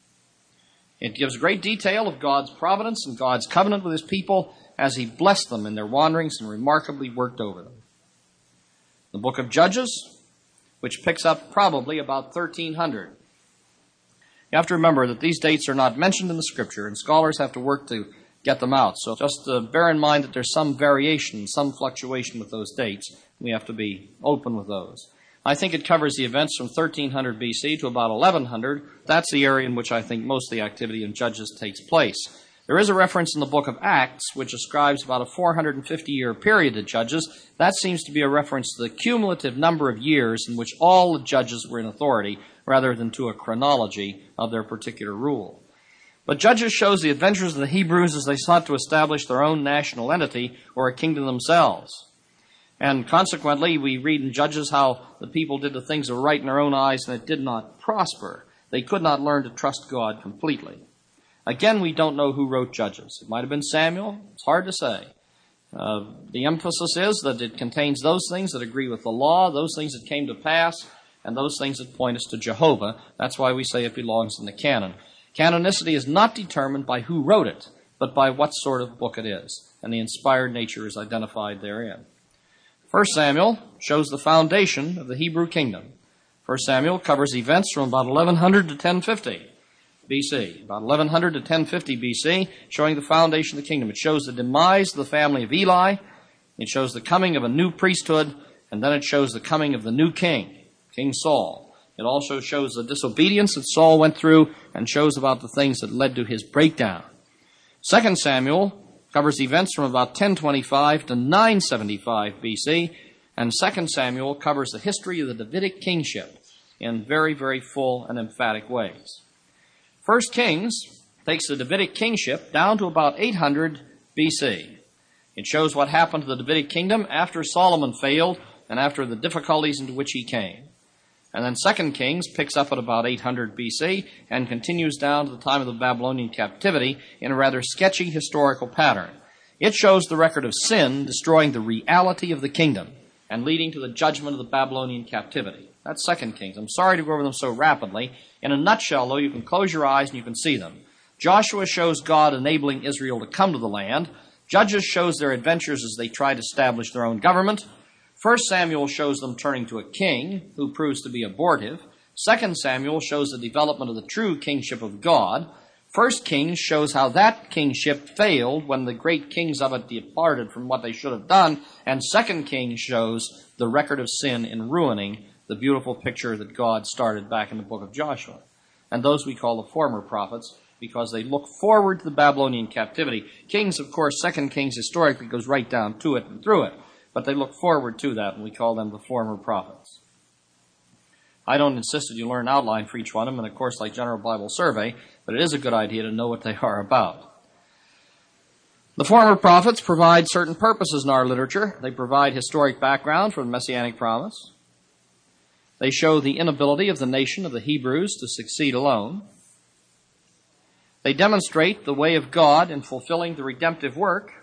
It gives great detail of God's providence and God's covenant with his people as he blessed them in their wanderings and remarkably worked over them. The book of Judges, which picks up probably about thirteen hundred. You have to remember that these dates are not mentioned in the Scripture, and scholars have to work to get them out. So just uh, bear in mind that there's some variation, some fluctuation with those dates. We have to be open with those. I think it covers the events from thirteen hundred B C to about eleven hundred. That's the area in which I think most of the activity in Judges takes place. There is a reference in the book of Acts which ascribes about a four hundred fifty year period to Judges. That seems to be a reference to the cumulative number of years in which all the judges were in authority, rather than to a chronology of their particular rule. But Judges shows the adventures of the Hebrews as they sought to establish their own national entity or a kingdom themselves. And consequently, we read in Judges how the people did the things that were right in their own eyes and it did not prosper. They could not learn to trust God completely. Again, we don't know who wrote Judges. It might have been Samuel. It's hard to say. Uh, the emphasis is that it contains those things that agree with the law, those things that came to pass, and those things that point us to Jehovah. That's why we say it belongs in the canon. Canonicity is not determined by who wrote it, but by what sort of book it is, and the inspired nature is identified therein. First Samuel shows the foundation of the Hebrew kingdom. First Samuel covers events from about eleven hundred to ten fifty B C, about eleven hundred to ten fifty B C, showing the foundation of the kingdom. It shows the demise of the family of Eli, it shows the coming of a new priesthood, and then it shows the coming of the new king, King Saul. It also shows the disobedience that Saul went through and shows about the things that led to his breakdown. Second Samuel covers events from about ten twenty-five to nine seventy-five B C, and Second Samuel covers the history of the Davidic kingship in very, very full and emphatic ways. First Kings takes the Davidic kingship down to about eight hundred B C. It shows what happened to the Davidic kingdom after Solomon failed and after the difficulties into which he came. And then Second Kings picks up at about eight hundred B C and continues down to the time of the Babylonian captivity in a rather sketchy historical pattern. It shows the record of sin destroying the reality of the kingdom and leading to the judgment of the Babylonian captivity. That's Second Kings. I'm sorry to go over them so rapidly. In a nutshell, though, you can close your eyes and you can see them. Joshua shows God enabling Israel to come to the land. Judges shows their adventures as they try to establish their own government. First Samuel shows them turning to a king who proves to be abortive. Second Samuel shows the development of the true kingship of God. First Kings shows how that kingship failed when the great kings of it departed from what they should have done. And Second Kings shows the record of sin in ruining the beautiful picture that God started back in the book of Joshua. And those we call the former prophets because they look forward to the Babylonian captivity. Kings, of course, Second Kings historically goes right down to it and through it. But they look forward to that, and we call them the former prophets. I don't insist that you learn an outline for each one of them in a course like General Bible Survey, but it is a good idea to know what they are about. The former prophets provide certain purposes in our literature. They provide historic background for the Messianic promise. They show the inability of the nation of the Hebrews to succeed alone. They demonstrate the way of God in fulfilling the redemptive work.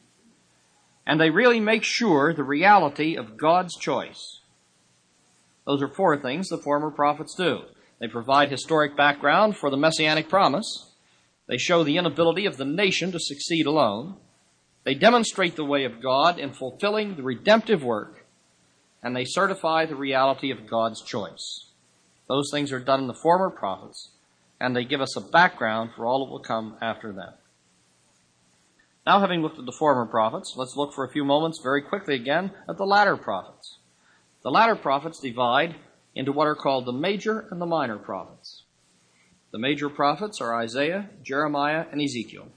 And they really make sure the reality of God's choice. Those are four things the former prophets do. They provide historic background for the Messianic promise. They show the inability of the nation to succeed alone. They demonstrate the way of God in fulfilling the redemptive work. And they certify the reality of God's choice. Those things are done in the former prophets, and they give us a background for all that will come after them. Now, having looked at the former prophets, let's look for a few moments very quickly again at the latter prophets. The latter prophets divide into what are called the major and the minor prophets. The major prophets are Isaiah, Jeremiah, and Ezekiel.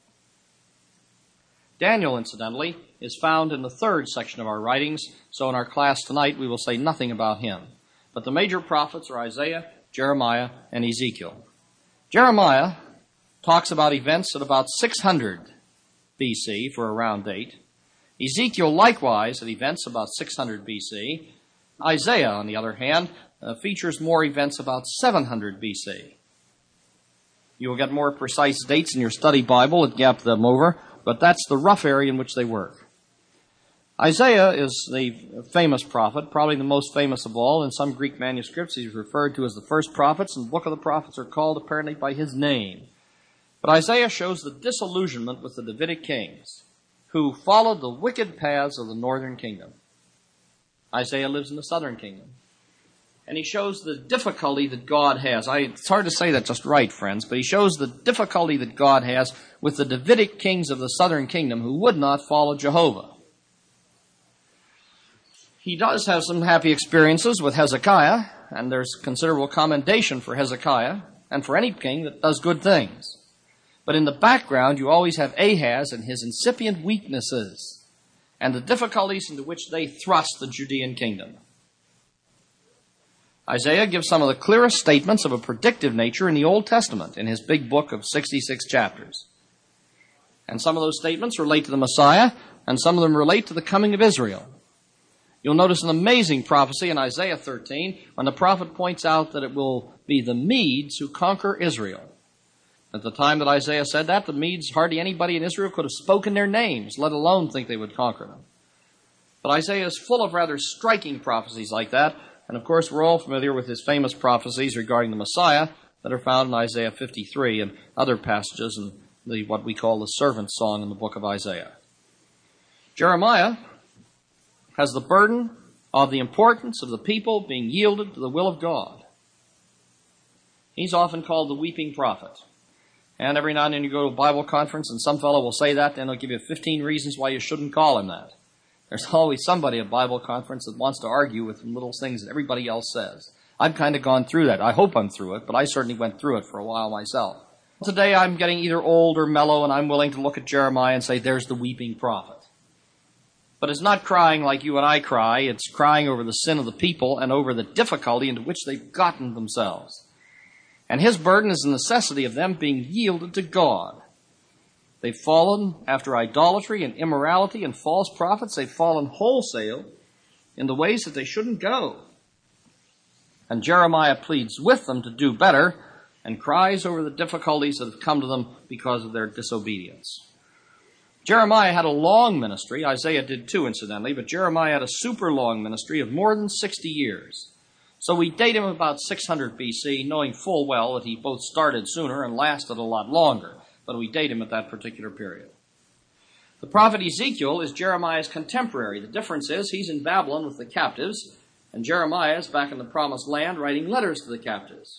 Daniel, incidentally, is found in the third section of our writings, so in our class tonight we will say nothing about him. But the major prophets are Isaiah, Jeremiah, and Ezekiel. Jeremiah talks about events at about six hundred B C for a round date. Ezekiel likewise at events about six hundred B C. Isaiah, on the other hand, uh, features more events about seven hundred B C. You will get more precise dates in your study Bible and gap them over, but that's the rough area in which they work. Isaiah is the famous prophet, probably the most famous of all. In some Greek manuscripts, he's referred to as the first prophets, and the book of the prophets are called apparently by his name. But Isaiah shows the disillusionment with the Davidic kings who followed the wicked paths of the northern kingdom. Isaiah lives in the southern kingdom. And he shows the difficulty that God has. I, it's hard to say that just right, friends, but he shows the difficulty that God has with the Davidic kings of the southern kingdom who would not follow Jehovah. He does have some happy experiences with Hezekiah, and there's considerable commendation for Hezekiah and for any king that does good things. But in the background, you always have Ahaz and his incipient weaknesses and the difficulties into which they thrust the Judean kingdom. Isaiah gives some of the clearest statements of a predictive nature in the Old Testament in his big book of sixty-six chapters. And some of those statements relate to the Messiah, and some of them relate to the coming of Israel. You'll notice an amazing prophecy in Isaiah thirteen when the prophet points out that it will be the Medes who conquer Israel. At the time that Isaiah said that, the Medes, hardly anybody in Israel could have spoken their names, let alone think they would conquer them. But Isaiah is full of rather striking prophecies like that, and of course we're all familiar with his famous prophecies regarding the Messiah that are found in Isaiah fifty-three and other passages in the what we call the servant song in the book of Isaiah. Jeremiah has the burden of the importance of the people being yielded to the will of God. He's often called the weeping prophet. And every now and then you go to a Bible conference and some fellow will say that, and they'll give you fifteen reasons why you shouldn't call him that. There's always somebody at Bible conference that wants to argue with little things that everybody else says. I've kind of gone through that. I hope I'm through it, but I certainly went through it for a while myself. Today I'm getting either old or mellow, and I'm willing to look at Jeremiah and say, there's the weeping prophet. But it's not crying like you and I cry. It's crying over the sin of the people and over the difficulty into which they've gotten themselves. And his burden is the necessity of them being yielded to God. They've fallen after idolatry and immorality and false prophets. They've fallen wholesale in the ways that they shouldn't go. And Jeremiah pleads with them to do better and cries over the difficulties that have come to them because of their disobedience. Jeremiah had a long ministry. Isaiah did too, incidentally, but Jeremiah had a super long ministry of more than sixty years. So we date him about six hundred B C, knowing full well that he both started sooner and lasted a lot longer, but we date him at that particular period. The prophet Ezekiel is Jeremiah's contemporary. The difference is he's in Babylon with the captives, and Jeremiah is back in the promised land writing letters to the captives.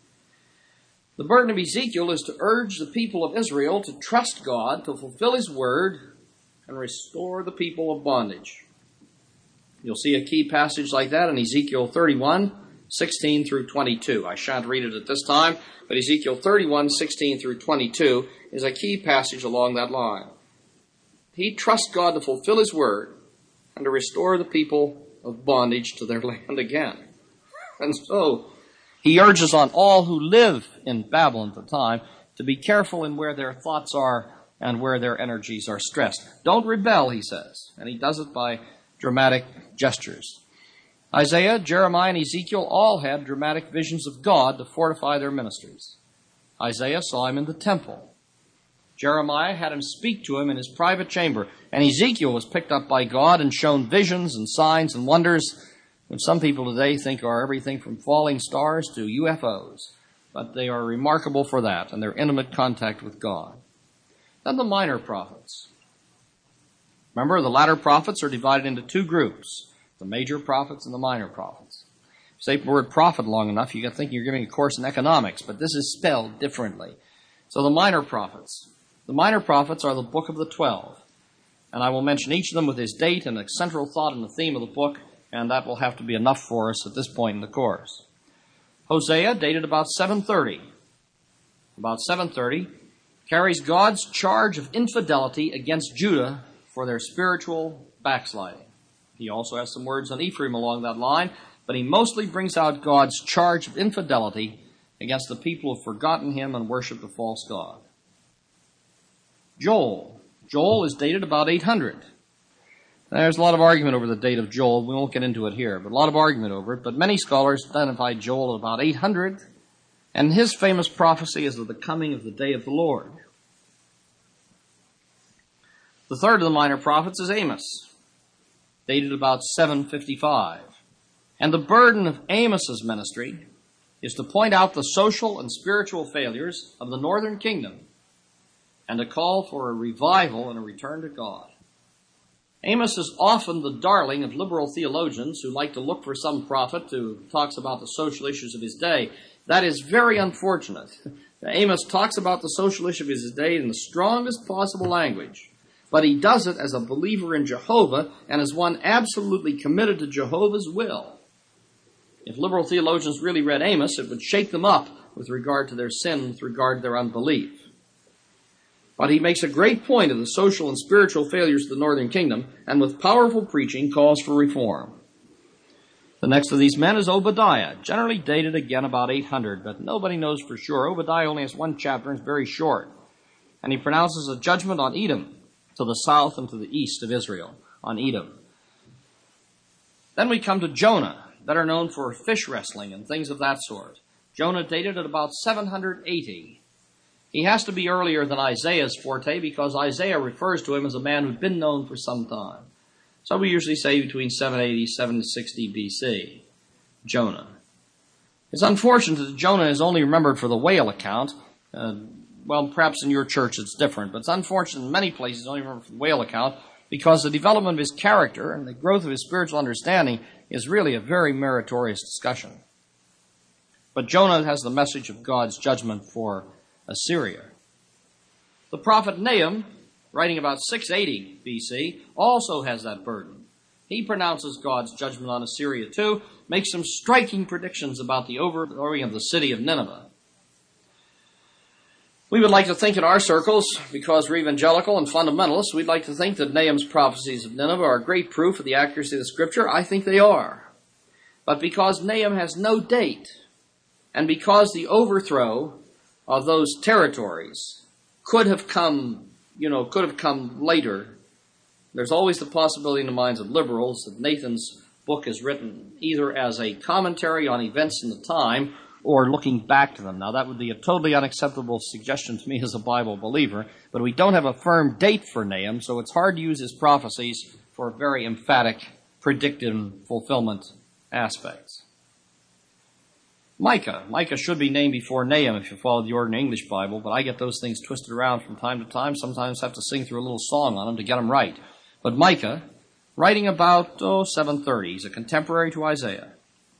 The burden of Ezekiel is to urge the people of Israel to trust God, to fulfill his word, and restore the people of bondage. You'll see a key passage like that in Ezekiel thirty-one, sixteen through twenty-two. I shan't read it at this time, but Ezekiel thirty-one, sixteen through twenty-two is a key passage along that line. He trusts God to fulfill his word and to restore the people of bondage to their land again. And so he urges on all who live in Babylon at the time to be careful in where their thoughts are and where their energies are stressed. Don't rebel, he says, and he does it by dramatic gestures. Isaiah, Jeremiah, and Ezekiel all had dramatic visions of God to fortify their ministries. Isaiah saw him in the temple. Jeremiah had him speak to him in his private chamber, and Ezekiel was picked up by God and shown visions and signs and wonders, which some people today think are everything from falling stars to U F Os. But they are remarkable for that and their intimate contact with God. Then the minor prophets. Remember, the latter prophets are divided into two groups, the major prophets and the minor prophets. If you say the word prophet long enough, you can think you're giving a course in economics, but this is spelled differently. So the minor prophets. The minor prophets are the book of the twelve. And I will mention each of them with his date and a central thought in the theme of the book, and that will have to be enough for us at this point in the course. Hosea, dated about seven thirty. About seven thirty, carries God's charge of infidelity against Judah for their spiritual backsliding. He also has some words on Ephraim along that line, but he mostly brings out God's charge of infidelity against the people who have forgotten him and worshiped a false god. Joel. Joel is dated about eight hundred. There's a lot of argument over the date of Joel. We won't get into it here, but a lot of argument over it. But many scholars identify Joel at about eight hundred, and his famous prophecy is of the coming of the day of the Lord. The third of the minor prophets is Amos, dated about seven fifty-five. And the burden of Amos's ministry is to point out the social and spiritual failures of the northern kingdom and to call for a revival and a return to God. Amos is often the darling of liberal theologians who like to look for some prophet who talks about the social issues of his day. That is very unfortunate. Amos talks about the social issues of his day in the strongest possible language, but he does it as a believer in Jehovah and as one absolutely committed to Jehovah's will. If liberal theologians really read Amos, it would shake them up with regard to their sin, with regard to their unbelief. But he makes a great point of the social and spiritual failures of the northern kingdom, and with powerful preaching calls for reform. The next of these men is Obadiah, generally dated again about eight hundred, but nobody knows for sure. Obadiah only has one chapter and it's very short. And he pronounces a judgment on Edom, to the south and to the east of Israel, on Edom. Then we come to Jonah, better known for fish wrestling and things of that sort. Jonah dated at about seven hundred eighty. He has to be earlier than Isaiah's forte because Isaiah refers to him as a man who'd been known for some time. So we usually say between seven eighty and seven sixty B C, Jonah. It's unfortunate that Jonah is only remembered for the whale account. Uh, well, perhaps in your church it's different, but it's unfortunate in many places only remembered for the whale account because the development of his character and the growth of his spiritual understanding is really a very meritorious discussion. But Jonah has the message of God's judgment for Assyria. The prophet Nahum, writing about six eighty B C, also has that burden. He pronounces God's judgment on Assyria too, makes some striking predictions about the overthrowing of the city of Nineveh. We would like to think in our circles, because we're evangelical and fundamentalists, we'd like to think that Nahum's prophecies of Nineveh are great proof of the accuracy of the Scripture. I think they are. But because Nahum has no date, and because the overthrow of those territories could have come, you know, could have come later, there's always the possibility in the minds of liberals that Nathan's book is written either as a commentary on events in the time or looking back to them. Now, that would be a totally unacceptable suggestion to me as a Bible believer, but we don't have a firm date for Nahum, so it's hard to use his prophecies for very emphatic predictive fulfillment aspects. Micah. Micah should be named before Nahum if you follow the ordinary English Bible, but I get those things twisted around from time to time. Sometimes have to sing through a little song on them to get them right. But Micah, writing about, oh, seven thirty, he's a contemporary to Isaiah.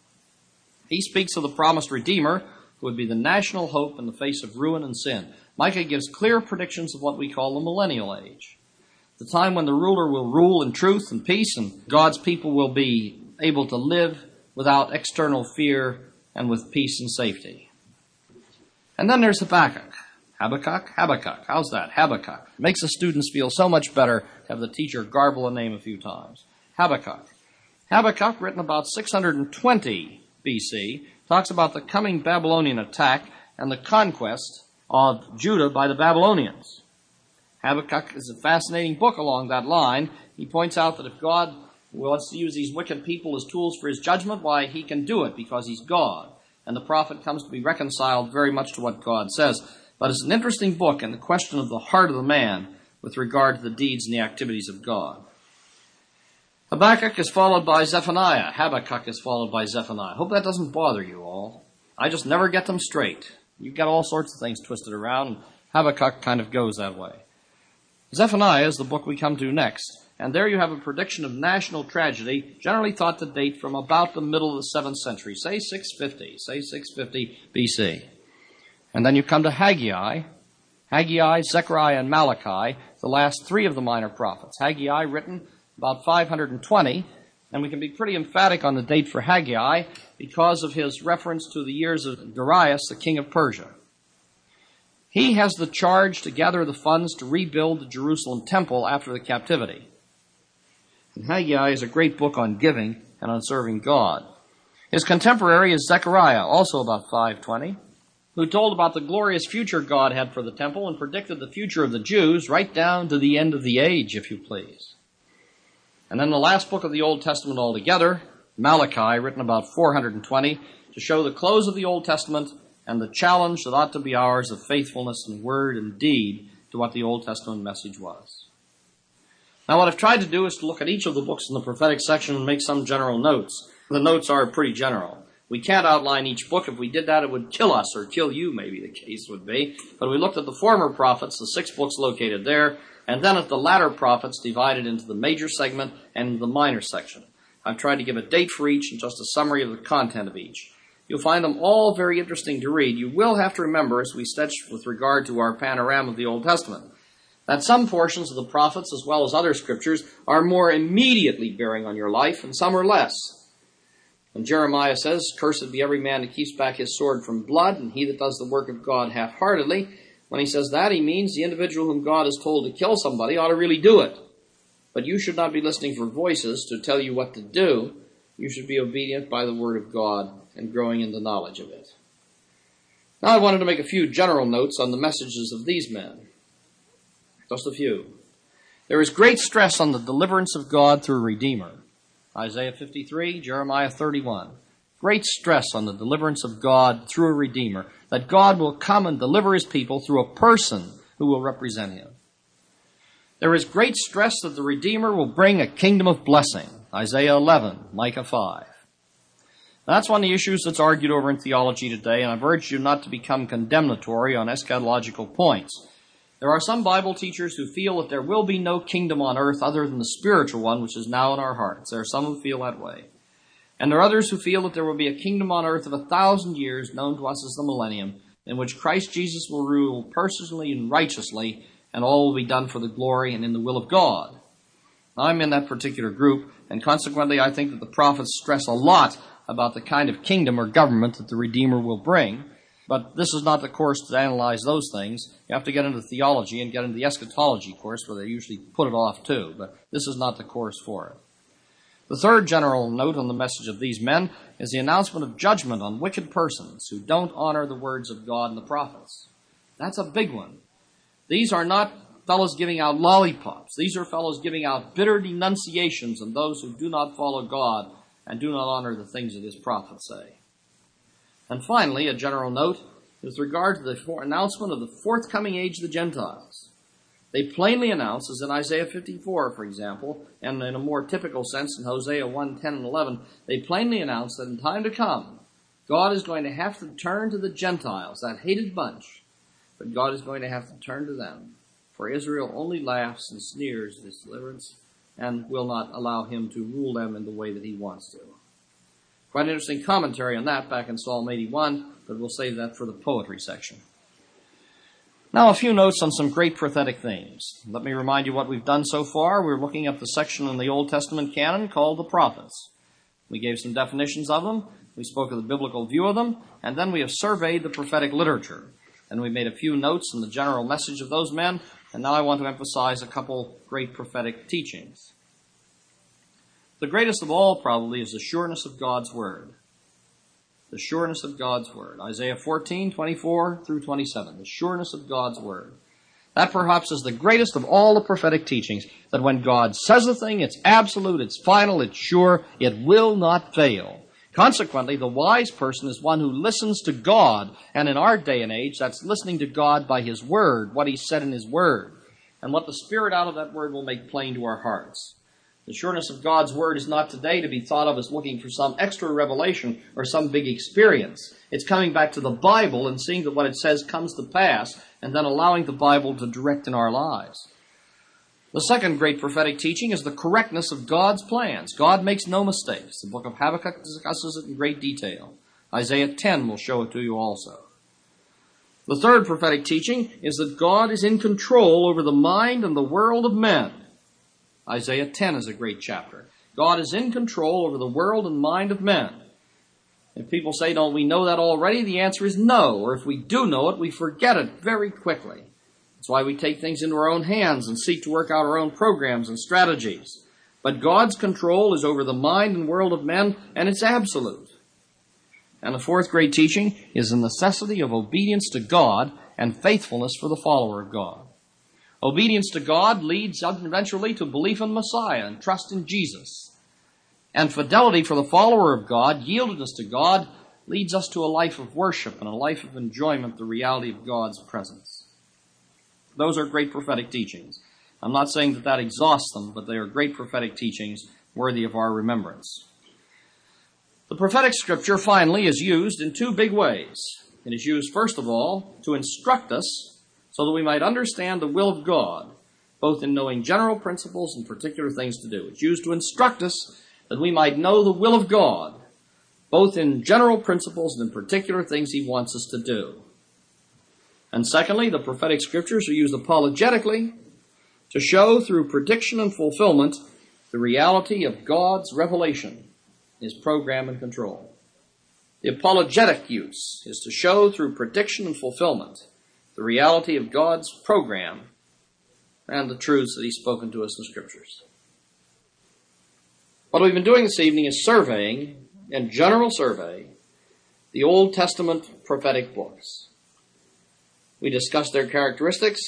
He speaks of the promised Redeemer, who would be the national hope in the face of ruin and sin. Micah gives clear predictions of what we call the millennial age, the time when the ruler will rule in truth and peace, and God's people will be able to live without external fear and with peace and safety. And then there's Habakkuk. Habakkuk? Habakkuk. How's that? Habakkuk. Makes the students feel so much better to have the teacher garble a name a few times. Habakkuk. Habakkuk, written about six hundred twenty B C, talks about the coming Babylonian attack and the conquest of Judah by the Babylonians. Habakkuk is a fascinating book along that line. He points out that if God wants to use these wicked people as tools for his judgment, why, he can do it because he's God. And the prophet comes to be reconciled very much to what God says. But it's an interesting book and the question of the heart of the man with regard to the deeds and the activities of God. Habakkuk is followed by Zephaniah. Habakkuk is followed by Zephaniah. I hope that doesn't bother you all. I just never get them straight. You've got all sorts of things twisted around, and Habakkuk kind of goes that way. Zephaniah is the book we come to next. And there you have a prediction of national tragedy, generally thought to date from about the middle of the seventh century, say six fifty, say six fifty B C. And then you come to Haggai. Haggai, Zechariah, and Malachi, the last three of the minor prophets. Haggai written about five hundred twenty, and we can be pretty emphatic on the date for Haggai because of his reference to the years of Darius, the king of Persia. He has the charge to gather the funds to rebuild the Jerusalem temple after the captivity. And Haggai is a great book on giving and on serving God. His contemporary is Zechariah, also about five twenty, who told about the glorious future God had for the temple and predicted the future of the Jews right down to the end of the age, if you please. And then the last book of the Old Testament altogether, Malachi, written about four hundred twenty, to show the close of the Old Testament and the challenge that ought to be ours of faithfulness in word and deed to what the Old Testament message was. Now, what I've tried to do is to look at each of the books in the prophetic section and make some general notes. The notes are pretty general. We can't outline each book. If we did that, it would kill us, or kill you, maybe the case would be. But we looked at the former prophets, the six books located there, and then at the latter prophets divided into the major segment and the minor section. I've tried to give a date for each and just a summary of the content of each. You'll find them all very interesting to read. You will have to remember, as we sketch with regard to our panorama of the Old Testament, that some portions of the prophets, as well as other scriptures, are more immediately bearing on your life, and some are less. When Jeremiah says, "Cursed be every man that keeps back his sword from blood, and he that does the work of God half-heartedly," when he says that, he means the individual whom God has told to kill somebody ought to really do it. But you should not be listening for voices to tell you what to do. you should be obedient by the Word of God and growing in the knowledge of it. Now I wanted to make a few general notes on the messages of these men. Just a few. There is great stress on the deliverance of God through a Redeemer. Isaiah fifty-three, Jeremiah thirty-one. Great stress on the deliverance of God through a Redeemer, that God will come and deliver his people through a person who will represent him. There is great stress that the Redeemer will bring a kingdom of blessing. Isaiah eleven, Micah five. That's one of the issues that's argued over in theology today, and I've urged you not to become condemnatory on eschatological points. There are some Bible teachers who feel that there will be no kingdom on earth other than the spiritual one, which is now in our hearts. There are some who feel that way. And there are others who feel that there will be a kingdom on earth of a thousand years, known to us as the millennium, in which Christ Jesus will rule personally and righteously, and all will be done for the glory and in the will of God. I'm in that particular group, and consequently I think that the prophets stress a lot about the kind of kingdom or government that the Redeemer will bring. But this is not the course to analyze those things. You have to get into theology and get into the eschatology course, where they usually put it off too. But this is not the course for it. The third general note on the message of these men is the announcement of judgment on wicked persons who don't honor the words of God and the prophets. That's a big one. These are not fellows giving out lollipops. These are fellows giving out bitter denunciations on those who do not follow God and do not honor the things that his prophets say. And finally, a general note with regard to the announcement of the forthcoming age of the Gentiles. They plainly announce, as in Isaiah fifty-four, for example, and in a more typical sense in Hosea one, ten, and eleven, they plainly announce that in time to come, God is going to have to turn to the Gentiles, that hated bunch, but God is going to have to turn to them. For Israel only laughs and sneers at his deliverance and will not allow him to rule them in the way that he wants to. Quite an interesting commentary on that back in Psalm eighty-one, but we'll save that for the poetry section. Now a few notes on some great prophetic themes. Let me remind you what we've done so far. We're looking at the section in the Old Testament canon called the prophets. We gave some definitions of them, we spoke of the biblical view of them, and then we have surveyed the prophetic literature. And we made a few notes on the general message of those men, and now I want to emphasize a couple great prophetic teachings. The greatest of all, probably, is the sureness of God's Word. The sureness of God's Word. Isaiah fourteen, twenty-four through twenty-seven. The sureness of God's Word. That perhaps is the greatest of all the prophetic teachings, that when God says a thing, it's absolute, it's final, it's sure, it will not fail. Consequently, the wise person is one who listens to God, and in our day and age, that's listening to God by His Word, what He said in His Word, and what the Spirit out of that Word will make plain to our hearts. The sureness of God's Word is not today to be thought of as looking for some extra revelation or some big experience. It's coming back to the Bible and seeing that what it says comes to pass, and then allowing the Bible to direct in our lives. The second great prophetic teaching is the correctness of God's plans. God makes no mistakes. The book of Habakkuk discusses it in great detail. Isaiah ten will show it to you also. The third prophetic teaching is that God is in control over the mind and the world of men. Isaiah ten is a great chapter. God is in control over the world and mind of men. If people say, don't we know that already? The answer is no. Or if we do know it, we forget it very quickly. That's why we take things into our own hands and seek to work out our own programs and strategies. But God's control is over the mind and world of men, and it's absolute. And the fourth great teaching is the necessity of obedience to God and faithfulness for the follower of God. Obedience to God leads eventually to belief in Messiah and trust in Jesus. And fidelity for the follower of God, yieldedness to God, leads us to a life of worship and a life of enjoyment, the reality of God's presence. Those are great prophetic teachings. I'm not saying that that exhausts them, but they are great prophetic teachings worthy of our remembrance. The prophetic scripture, finally, is used in two big ways. It is used, first of all, to instruct us so that we might understand the will of God, both in knowing general principles and particular things to do. It's used to instruct us that we might know the will of God, both in general principles and in particular things He wants us to do. And secondly, the prophetic scriptures are used apologetically to show through prediction and fulfillment the reality of God's revelation, His program and control. The apologetic use is to show through prediction and fulfillment the reality of God's program and the truths that He's spoken to us in the Scriptures. What we've been doing this evening is surveying, in general survey, the Old Testament prophetic books. We discussed their characteristics.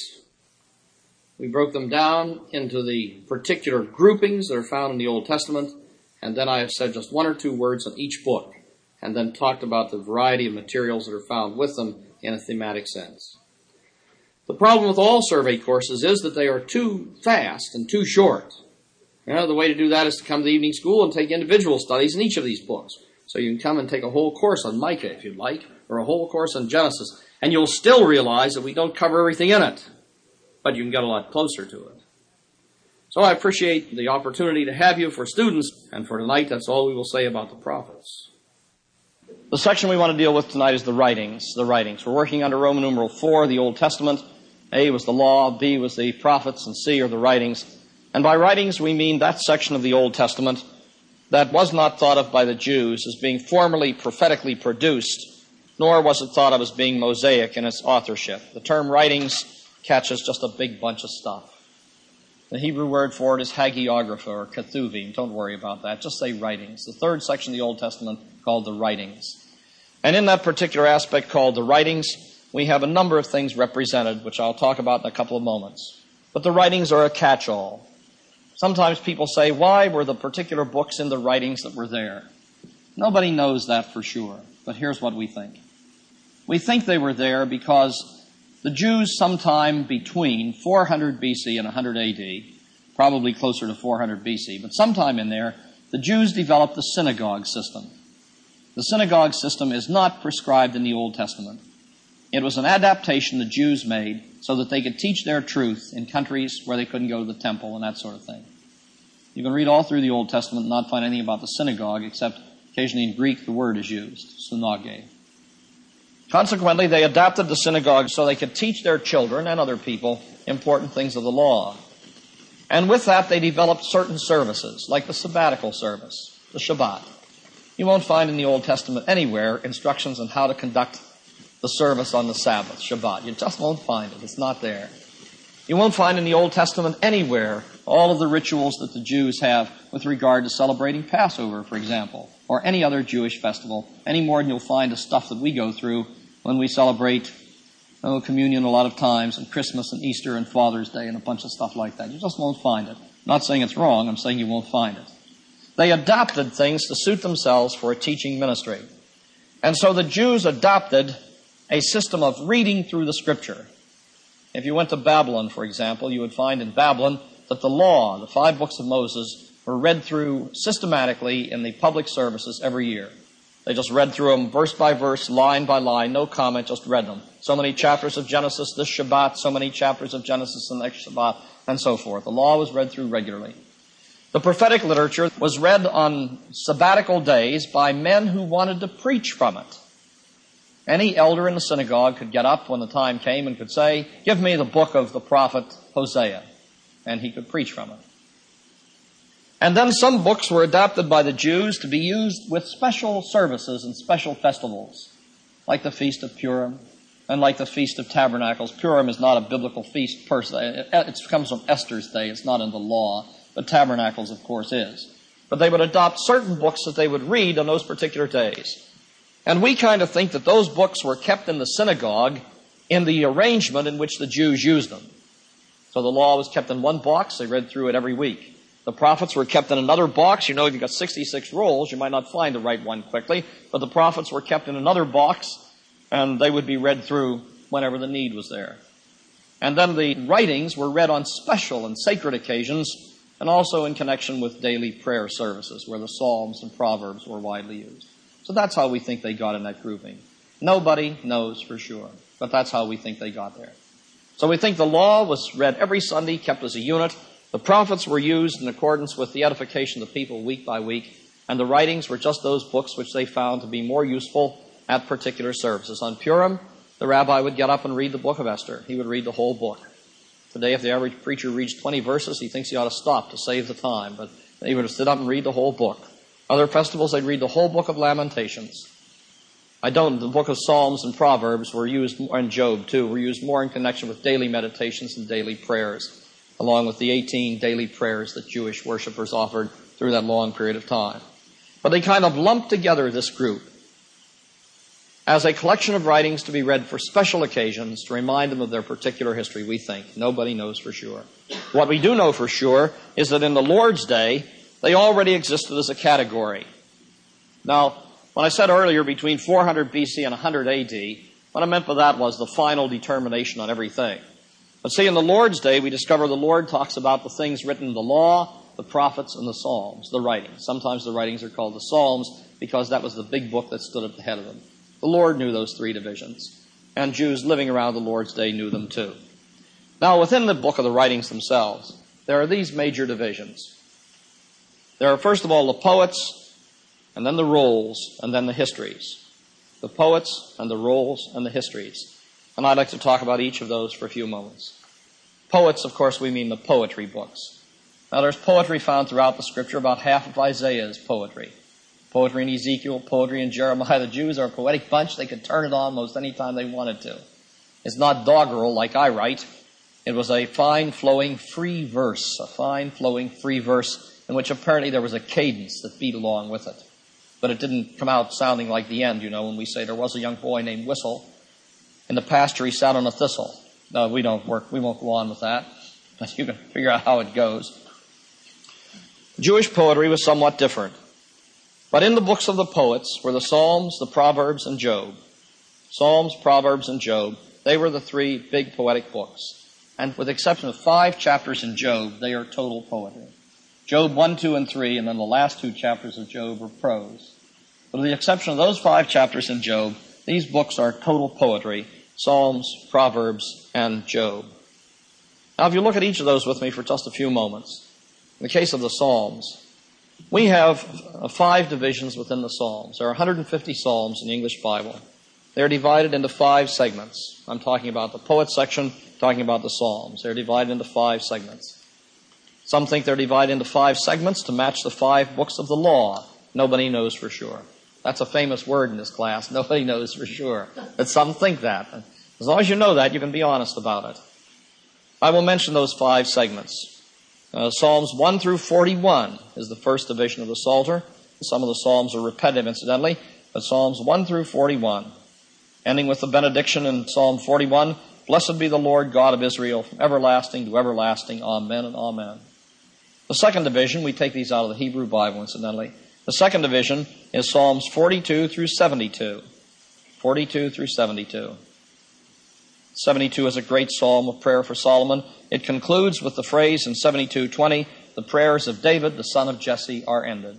We broke them down into the particular groupings that are found in the Old Testament, and then I have said just one or two words on each book, and then talked about the variety of materials that are found with them in a thematic sense. The problem with all survey courses is that they are too fast and too short. You know, the way to do that is to come to the evening school and take individual studies in each of these books. So you can come and take a whole course on Micah, if you'd like, or a whole course on Genesis, and you'll still realize that we don't cover everything in it, but you can get a lot closer to it. So I appreciate the opportunity to have you for students, and for tonight, that's all we will say about the prophets. The section we want to deal with tonight is the writings. The writings. We're working under Roman numeral four, the Old Testament. A was the law, B was the prophets, and C are the writings. And by writings, we mean that section of the Old Testament that was not thought of by the Jews as being formally prophetically produced, nor was it thought of as being Mosaic in its authorship. The term writings catches just a big bunch of stuff. The Hebrew word for it is hagiographa or Kethuvim. Don't worry about that. Just say writings. The third section of the Old Testament called the writings. And in that particular aspect called the writings, we have a number of things represented, which I'll talk about in a couple of moments. But the writings are a catch-all. Sometimes people say, why were the particular books in the writings that were there? Nobody knows that for sure, but here's what we think. We think they were there because the Jews sometime between four hundred B C and one hundred A D, probably closer to four hundred B C, but sometime in there, the Jews developed the synagogue system. The synagogue system is not prescribed in the Old Testament. It was an adaptation the Jews made so that they could teach their truth in countries where they couldn't go to the temple and that sort of thing. You can read all through the Old Testament and not find anything about the synagogue, except occasionally in Greek the word is used, synagogue. Consequently, they adapted the synagogue so they could teach their children and other people important things of the law. And with that, they developed certain services, like the sabbatical service, the Shabbat. You won't find in the Old Testament anywhere instructions on how to conduct the service on the Sabbath, Shabbat. You just won't find it. It's not there. You won't find in the Old Testament anywhere all of the rituals that the Jews have with regard to celebrating Passover, for example, or any other Jewish festival, any more than you'll find the stuff that we go through when we celebrate oh, communion a lot of times, and Christmas and Easter and Father's Day and a bunch of stuff like that. You just won't find it. I'm not saying it's wrong. I'm saying you won't find it. They adapted things to suit themselves for a teaching ministry. And so the Jews adopted a system of reading through the Scripture. If you went to Babylon, for example, you would find in Babylon that the law, the five books of Moses, were read through systematically in the public services every year. They just read through them verse by verse, line by line, no comment, just read them. So many chapters of Genesis this Shabbat, so many chapters of Genesis the next Shabbat, and so forth. The law was read through regularly. The prophetic literature was read on sabbatical days by men who wanted to preach from it. Any elder in the synagogue could get up when the time came and could say, give me the book of the prophet Hosea, and he could preach from it. And then some books were adapted by the Jews to be used with special services and special festivals, like the Feast of Purim and like the Feast of Tabernacles. Purim is not a biblical feast per se. It comes from Esther's day. It's not in the law, but Tabernacles, of course, is. But they would adopt certain books that they would read on those particular days. And we kind of think that those books were kept in the synagogue in the arrangement in which the Jews used them. So the law was kept in one box. They read through it every week. The prophets were kept in another box. You know, you've got sixty-six rolls. You might not find the right one quickly. But the prophets were kept in another box, and they would be read through whenever the need was there. And then the writings were read on special and sacred occasions, and also in connection with daily prayer services, where the Psalms and Proverbs were widely used. So that's how we think they got in that grouping. Nobody knows for sure, but that's how we think they got there. So we think the law was read every Sunday, kept as a unit. The prophets were used in accordance with the edification of the people week by week, and the writings were just those books which they found to be more useful at particular services. On Purim, the rabbi would get up and read the book of Esther. He would read the whole book. Today, if the average preacher reads twenty verses, he thinks he ought to stop to save the time, but he would sit up and read the whole book. Other festivals, they'd read the whole book of Lamentations. I don't, the book of Psalms and Proverbs were used, and Job too, were used more in connection with daily meditations and daily prayers, along with the eighteen daily prayers that Jewish worshipers offered through that long period of time. But they kind of lumped together this group as a collection of writings to be read for special occasions to remind them of their particular history, we think. Nobody knows for sure. What we do know for sure is that in the Lord's day, they already existed as a category. Now, when I said earlier between four hundred B C and one hundred A D, what I meant by that was the final determination on everything. But see, in the Lord's day, we discover the Lord talks about the things written in the law, the prophets, and the Psalms, the writings. Sometimes the writings are called the Psalms because that was the big book that stood at the head of them. The Lord knew those three divisions, and Jews living around the Lord's day knew them too. Now, within the book of the writings themselves, there are these major divisions. There are, first of all, the poets, and then the rolls, and then the histories. The poets, and the rolls, and the histories. And I'd like to talk about each of those for a few moments. Poets, of course, we mean the poetry books. Now, there's poetry found throughout the Scripture. About half of Isaiah is poetry. Poetry in Ezekiel, poetry in Jeremiah. The Jews are a poetic bunch. They could turn it on most any time they wanted to. It's not doggerel like I write. It was a fine, flowing, free verse. A fine, flowing, free verse in which apparently there was a cadence that beat along with it. But it didn't come out sounding like the end, you know, when we say there was a young boy named Whistle. In the pasture he sat on a thistle. No, we don't work. We won't go on with that. But you can figure out how it goes. Jewish poetry was somewhat different. But in the books of the poets were the Psalms, the Proverbs, and Job. Psalms, Proverbs, and Job. They were the three big poetic books. And with the exception of five chapters in Job, they are total poetry. Job one, two, and three, and then the last two chapters of Job are prose. But with the exception of those five chapters in Job, these books are total poetry. Psalms, Proverbs, and Job. Now, if you look at each of those with me for just a few moments. In the case of the Psalms, we have five divisions within the Psalms. There are one hundred fifty Psalms in the English Bible. They're divided into five segments. I'm talking about the poet section, talking about the Psalms. They're divided into five segments. Some think they're divided into five segments to match the five books of the law. Nobody knows for sure. That's a famous word in this class. Nobody knows for sure. But some think that. As long as you know that, you can be honest about it. I will mention those five segments. Uh, Psalms one through forty-one is the first division of the Psalter. Some of the Psalms are repetitive, incidentally, but Psalms one through forty-one, ending with the benediction in Psalm forty-one, "Blessed be the Lord God of Israel, from everlasting to everlasting. Amen and amen." The second division, we take these out of the Hebrew Bible, incidentally. The second division is Psalms forty-two through seventy-two. forty-two through seventy-two. seventy-two is a great psalm of prayer for Solomon. It concludes with the phrase in seventy-two twenty, "The prayers of David, the son of Jesse, are ended."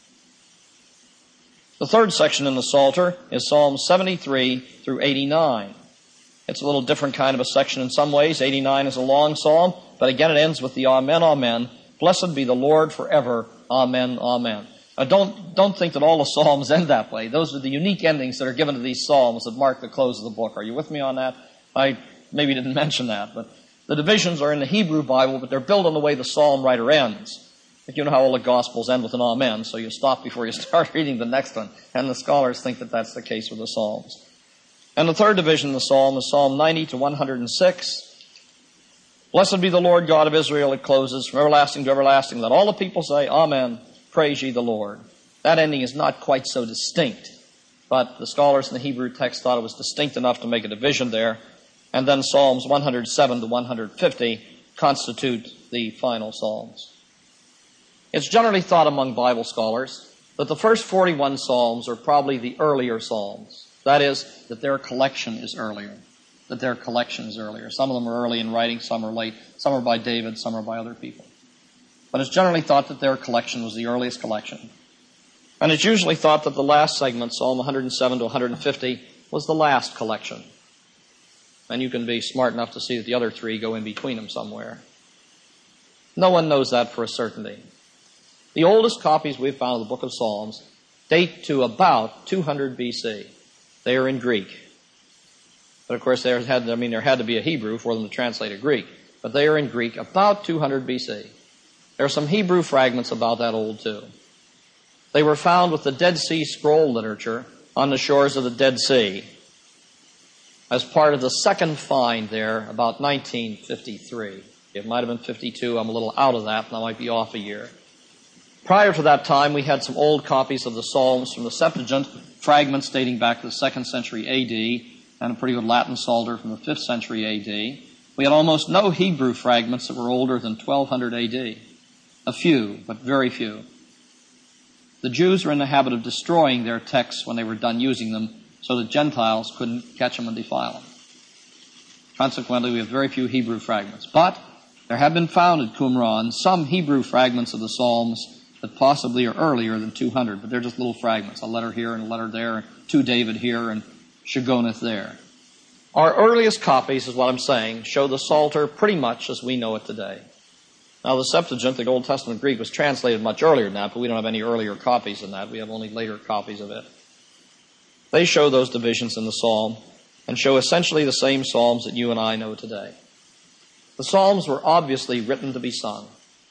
The third section in the Psalter is Psalms seventy-three through eighty-nine. It's a little different kind of a section in some ways. eighty-nine is a long psalm, but again it ends with the Amen, Amen. Blessed be the Lord forever. Amen, Amen. Now don't, don't think that all the Psalms end that way. Those are the unique endings that are given to these Psalms that mark the close of the book. Are you with me on that? I maybe didn't mention that, but the divisions are in the Hebrew Bible, but they're built on the way the psalm writer ends. Like you know how all the Gospels end with an amen, so you stop before you start reading the next one. And the scholars think that that's the case with the Psalms. And the third division of the Psalm is Psalm ninety to one hundred six. "Blessed be the Lord God of Israel," it closes, "from everlasting to everlasting. Let all the people say, Amen. Praise ye the Lord." That ending is not quite so distinct, but the scholars in the Hebrew text thought it was distinct enough to make a division there. And then Psalms one hundred seven to one hundred fifty constitute the final Psalms. It's generally thought among Bible scholars that the first forty-one Psalms are probably the earlier Psalms. That is, that their collection is earlier. That their collection is earlier. Some of them are early in writing, some are late. Some are by David, some are by other people. But it's generally thought that their collection was the earliest collection. And it's usually thought that the last segment, Psalm one hundred seven to one hundred fifty, was the last collection. And you can be smart enough to see that the other three go in between them somewhere. No one knows that for a certainty. The oldest copies we've found of the book of Psalms date to about two hundred B C. They are in Greek. But of course, there had, I mean, there had to be a Hebrew for them to translate a Greek. But they are in Greek about two hundred B C. There are some Hebrew fragments about that old too. They were found with the Dead Sea Scroll literature on the shores of the Dead Sea as part of the second find there about nineteen fifty-three. It might have been fifty-two. I'm a little out of that, and I might be off a year. Prior to that time, we had some old copies of the Psalms from the Septuagint, fragments dating back to the second century A D, and a pretty good Latin Psalter from the fifth century A D. We had almost no Hebrew fragments that were older than twelve hundred A D. A few, but very few. The Jews were in the habit of destroying their texts when they were done using them so that Gentiles couldn't catch them and defile them. Consequently, we have very few Hebrew fragments. But there have been found at Qumran some Hebrew fragments of the Psalms that possibly are earlier than two hundred, but they're just little fragments, a letter here and a letter there, and to David here and Shigionoth there. Our earliest copies, is what I'm saying, show the Psalter pretty much as we know it today. Now, the Septuagint, the Old Testament Greek, was translated much earlier than that, but we don't have any earlier copies than that. We have only later copies of it. They show those divisions in the Psalm and show essentially the same Psalms that you and I know today. The Psalms were obviously written to be sung.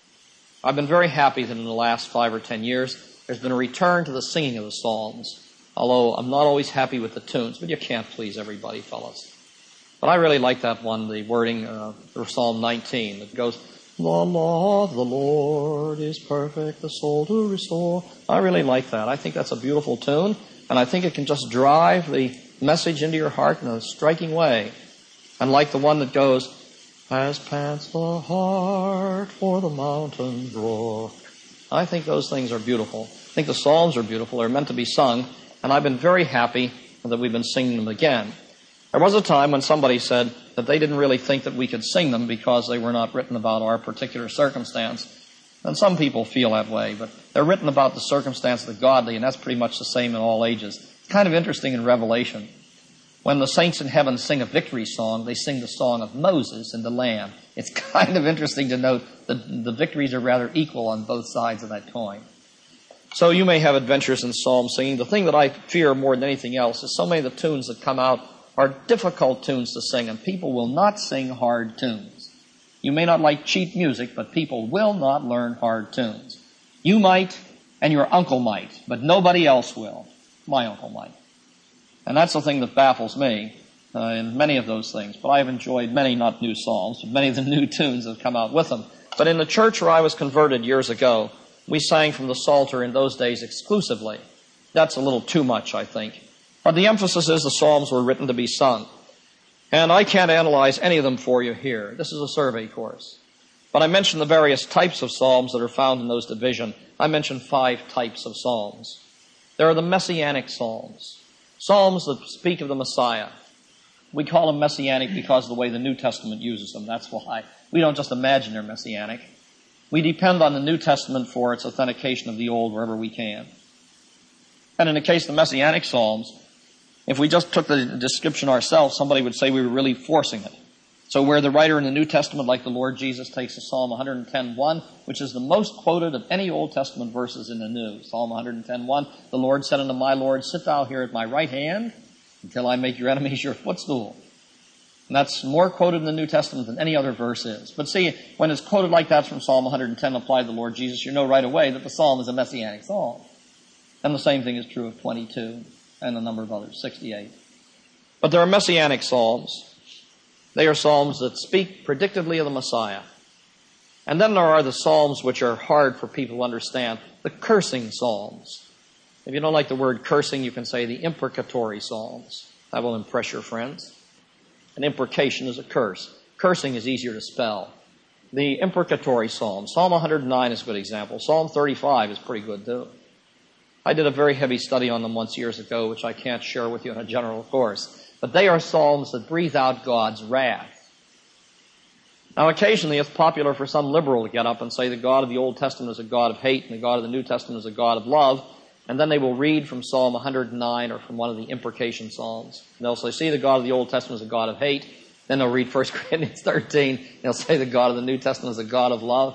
I've been very happy that in the last five or ten years, there's been a return to the singing of the Psalms, although I'm not always happy with the tunes, but you can't please everybody, fellas. But I really like that one, the wording uh, for Psalm nineteen, that goes, "The law of the Lord is perfect, the soul to restore." I really like that. I think that's a beautiful tune, and I think it can just drive the message into your heart in a striking way. And like the one that goes, "As pants the heart for the mountain brook." I think those things are beautiful. I think the Psalms are beautiful. They're meant to be sung, and I've been very happy that we've been singing them again. There was a time when somebody said that they didn't really think that we could sing them because they were not written about our particular circumstance. And some people feel that way, but they're written about the circumstance of the godly, and that's pretty much the same in all ages. It's kind of interesting in Revelation. When the saints in heaven sing a victory song, they sing the song of Moses and the Lamb. It's kind of interesting to note that the victories are rather equal on both sides of that coin. So you may have adventures in psalm singing. The thing that I fear more than anything else is so many of the tunes that come out are difficult tunes to sing, and people will not sing hard tunes. You may not like cheap music, but people will not learn hard tunes. You might, and your uncle might, but nobody else will. My uncle might. And that's the thing that baffles me uh, in many of those things. But I've enjoyed many, not new psalms, but many of the new tunes that have come out with them. But in the church where I was converted years ago, we sang from the Psalter in those days exclusively. That's a little too much, I think. But the emphasis is the Psalms were written to be sung. And I can't analyze any of them for you here. This is a survey course. But I mentioned the various types of Psalms that are found in those divisions. I mentioned five types of Psalms. There are the Messianic Psalms. Psalms that speak of the Messiah. We call them Messianic because of the way the New Testament uses them. That's why. We don't just imagine they're Messianic. We depend on the New Testament for its authentication of the Old wherever we can. And in the case of the Messianic Psalms, if we just took the description ourselves, somebody would say we were really forcing it. So where the writer in the New Testament, like the Lord Jesus, takes a Psalm one ten one, which is the most quoted of any Old Testament verses in the New. Psalm one ten one, the Lord said unto my Lord, sit thou here at my right hand until I make your enemies your footstool. And that's more quoted in the New Testament than any other verse is. But see, when it's quoted like that from Psalm one ten applied to the Lord Jesus, you know right away that the psalm is a Messianic psalm. And the same thing is true of twenty-two and a number of others, sixty-eight. But there are Messianic psalms. They are psalms that speak predictively of the Messiah. And then there are the psalms which are hard for people to understand, the cursing psalms. If you don't like the word cursing, you can say the imprecatory psalms. That will impress your friends. An imprecation is a curse. Cursing is easier to spell. The imprecatory psalms. Psalm one hundred nine is a good example. Psalm thirty-five is pretty good too. I did a very heavy study on them once years ago, which I can't share with you in a general course. But they are psalms that breathe out God's wrath. Now, occasionally it's popular for some liberal to get up and say the God of the Old Testament is a God of hate and the God of the New Testament is a God of love. And then they will read from Psalm one hundred nine or from one of the imprecation psalms. And they'll say, see, the God of the Old Testament is a God of hate. Then they'll read First Corinthians thirteen. And they'll say the God of the New Testament is a God of love.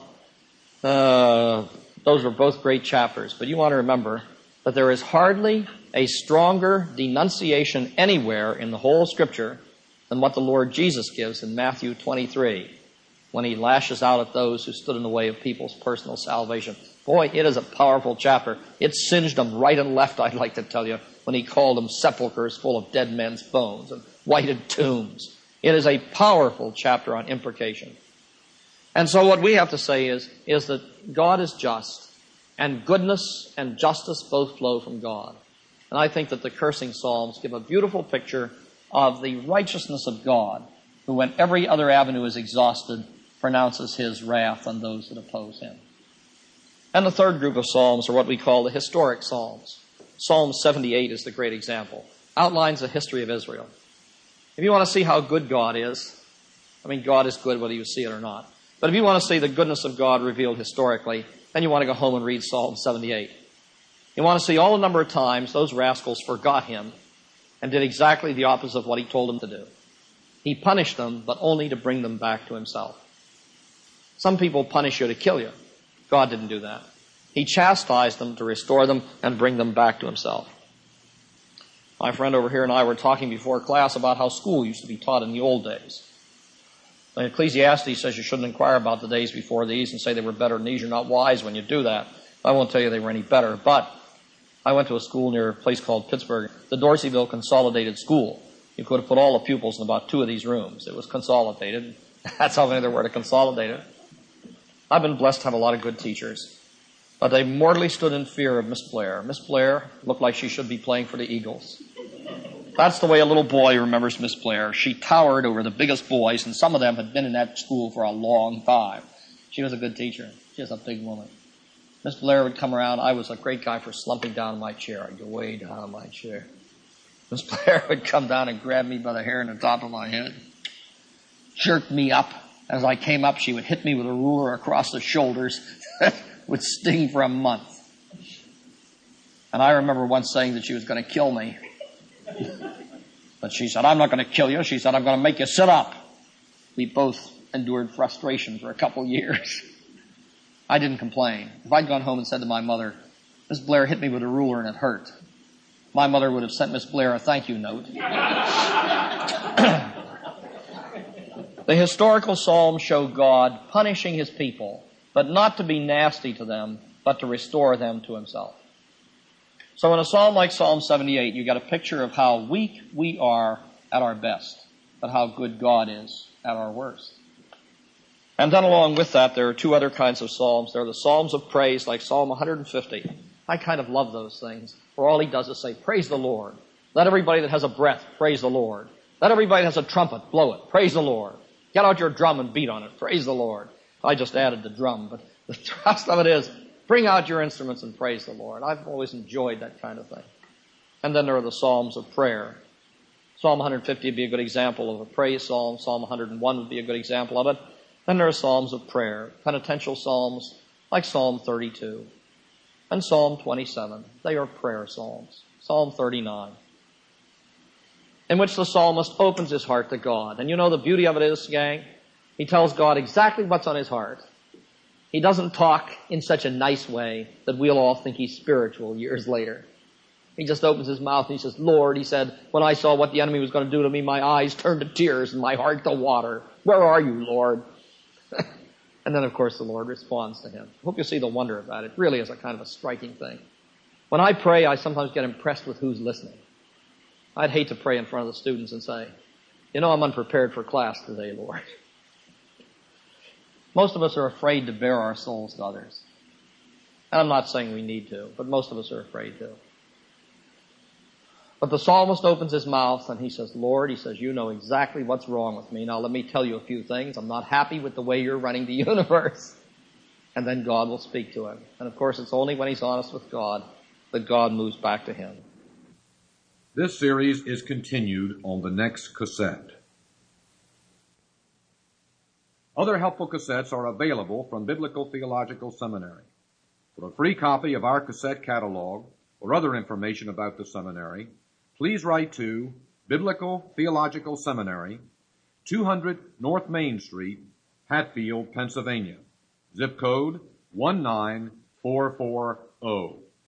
Uh, those were both great chapters. But you want to remember that there is hardly a stronger denunciation anywhere in the whole Scripture than what the Lord Jesus gives in Matthew twenty-three, when he lashes out at those who stood in the way of people's personal salvation. Boy, it is a powerful chapter. It singed them right and left, I'd like to tell you, when he called them sepulchres full of dead men's bones and whited tombs. It is a powerful chapter on imprecation. And so what we have to say is, is that God is just. And goodness and justice both flow from God. And I think that the cursing psalms give a beautiful picture of the righteousness of God, who, when every other avenue is exhausted, pronounces his wrath on those that oppose him. And the third group of psalms are what we call the historic psalms. Psalm seventy-eight is the great example. Outlines the history of Israel. If you want to see how good God is, I mean, God is good whether you see it or not. But if you want to see the goodness of God revealed historically, then you want to go home and read Psalm seventy-eight. You want to see all the number of times those rascals forgot him and did exactly the opposite of what he told them to do. He punished them, but only to bring them back to himself. Some people punish you to kill you. God didn't do that. He chastised them to restore them and bring them back to himself. My friend over here and I were talking before class about how school used to be taught in the old days. And Ecclesiastes says you shouldn't inquire about the days before these and say they were better than these. You're not wise when you do that. I won't tell you they were any better. But I went to a school near a place called Pittsburgh, the Dorseyville Consolidated School. You could have put all the pupils in about two of these rooms. It was consolidated. That's how many there were to consolidate it. I've been blessed to have a lot of good teachers. But they mortally stood in fear of Miss Blair. Miss Blair looked like she should be playing for the Eagles. That's the way a little boy remembers Miss Blair. She towered over the biggest boys, and some of them had been in that school for a long time. She was a good teacher. She was a big woman. Miss Blair would come around. I was a great guy for slumping down in my chair. I'd go way down in my chair. Miss Blair would come down and grab me by the hair in the top of my head, jerk me up. As I came up, she would hit me with a ruler across the shoulders. Would sting for a month. And I remember once saying that she was going to kill me. But she said, I'm not going to kill you. She said, I'm going to make you sit up. We both endured frustration for a couple years. I didn't complain. If I'd gone home and said to my mother, Miss Blair hit me with a ruler and it hurt, my mother would have sent Miss Blair a thank you note. The historical psalms show God punishing his people, but not to be nasty to them, but to restore them to himself. So in a psalm like Psalm seventy-eight, you get a picture of how weak we are at our best, but how good God is at our worst. And then along with that, there are two other kinds of psalms. There are the psalms of praise, like Psalm one hundred fifty. I kind of love those things, where all he does is say, praise the Lord. Let everybody that has a breath praise the Lord. Let everybody that has a trumpet blow it. Praise the Lord. Get out your drum and beat on it. Praise the Lord. I just added the drum, but the thrust of it is, bring out your instruments and praise the Lord. I've always enjoyed that kind of thing. And then there are the psalms of prayer. Psalm one hundred fifty would be a good example of a praise psalm. Psalm one hundred one would be a good example of it. Then there are psalms of prayer, penitential psalms like Psalm thirty-two and Psalm twenty-seven. They are prayer psalms. Psalm thirty-nine, in which the psalmist opens his heart to God. And you know the beauty of it is, gang, he tells God exactly what's on his heart. He doesn't talk in such a nice way that we'll all think he's spiritual years later. He just opens his mouth and he says, Lord, he said, when I saw what the enemy was going to do to me, my eyes turned to tears and my heart to water. Where are you, Lord? And then, of course, the Lord responds to him. I hope you see the wonder of that. It really is a kind of a striking thing. When I pray, I sometimes get impressed with who's listening. I'd hate to pray in front of the students and say, you know, I'm unprepared for class today, Lord. Most of us are afraid to bare our souls to others. And I'm not saying we need to, but most of us are afraid to. But the psalmist opens his mouth and he says, Lord, he says, you know exactly what's wrong with me. Now let me tell you a few things. I'm not happy with the way you're running the universe. And then God will speak to him. And of course, it's only when he's honest with God that God moves back to him. This series is continued on the next cassette. Other helpful cassettes are available from Biblical Theological Seminary. For a free copy of our cassette catalog or other information about the seminary, please write to Biblical Theological Seminary, two hundred North Main Street, Hatfield, Pennsylvania. Zip code one nine four four zero.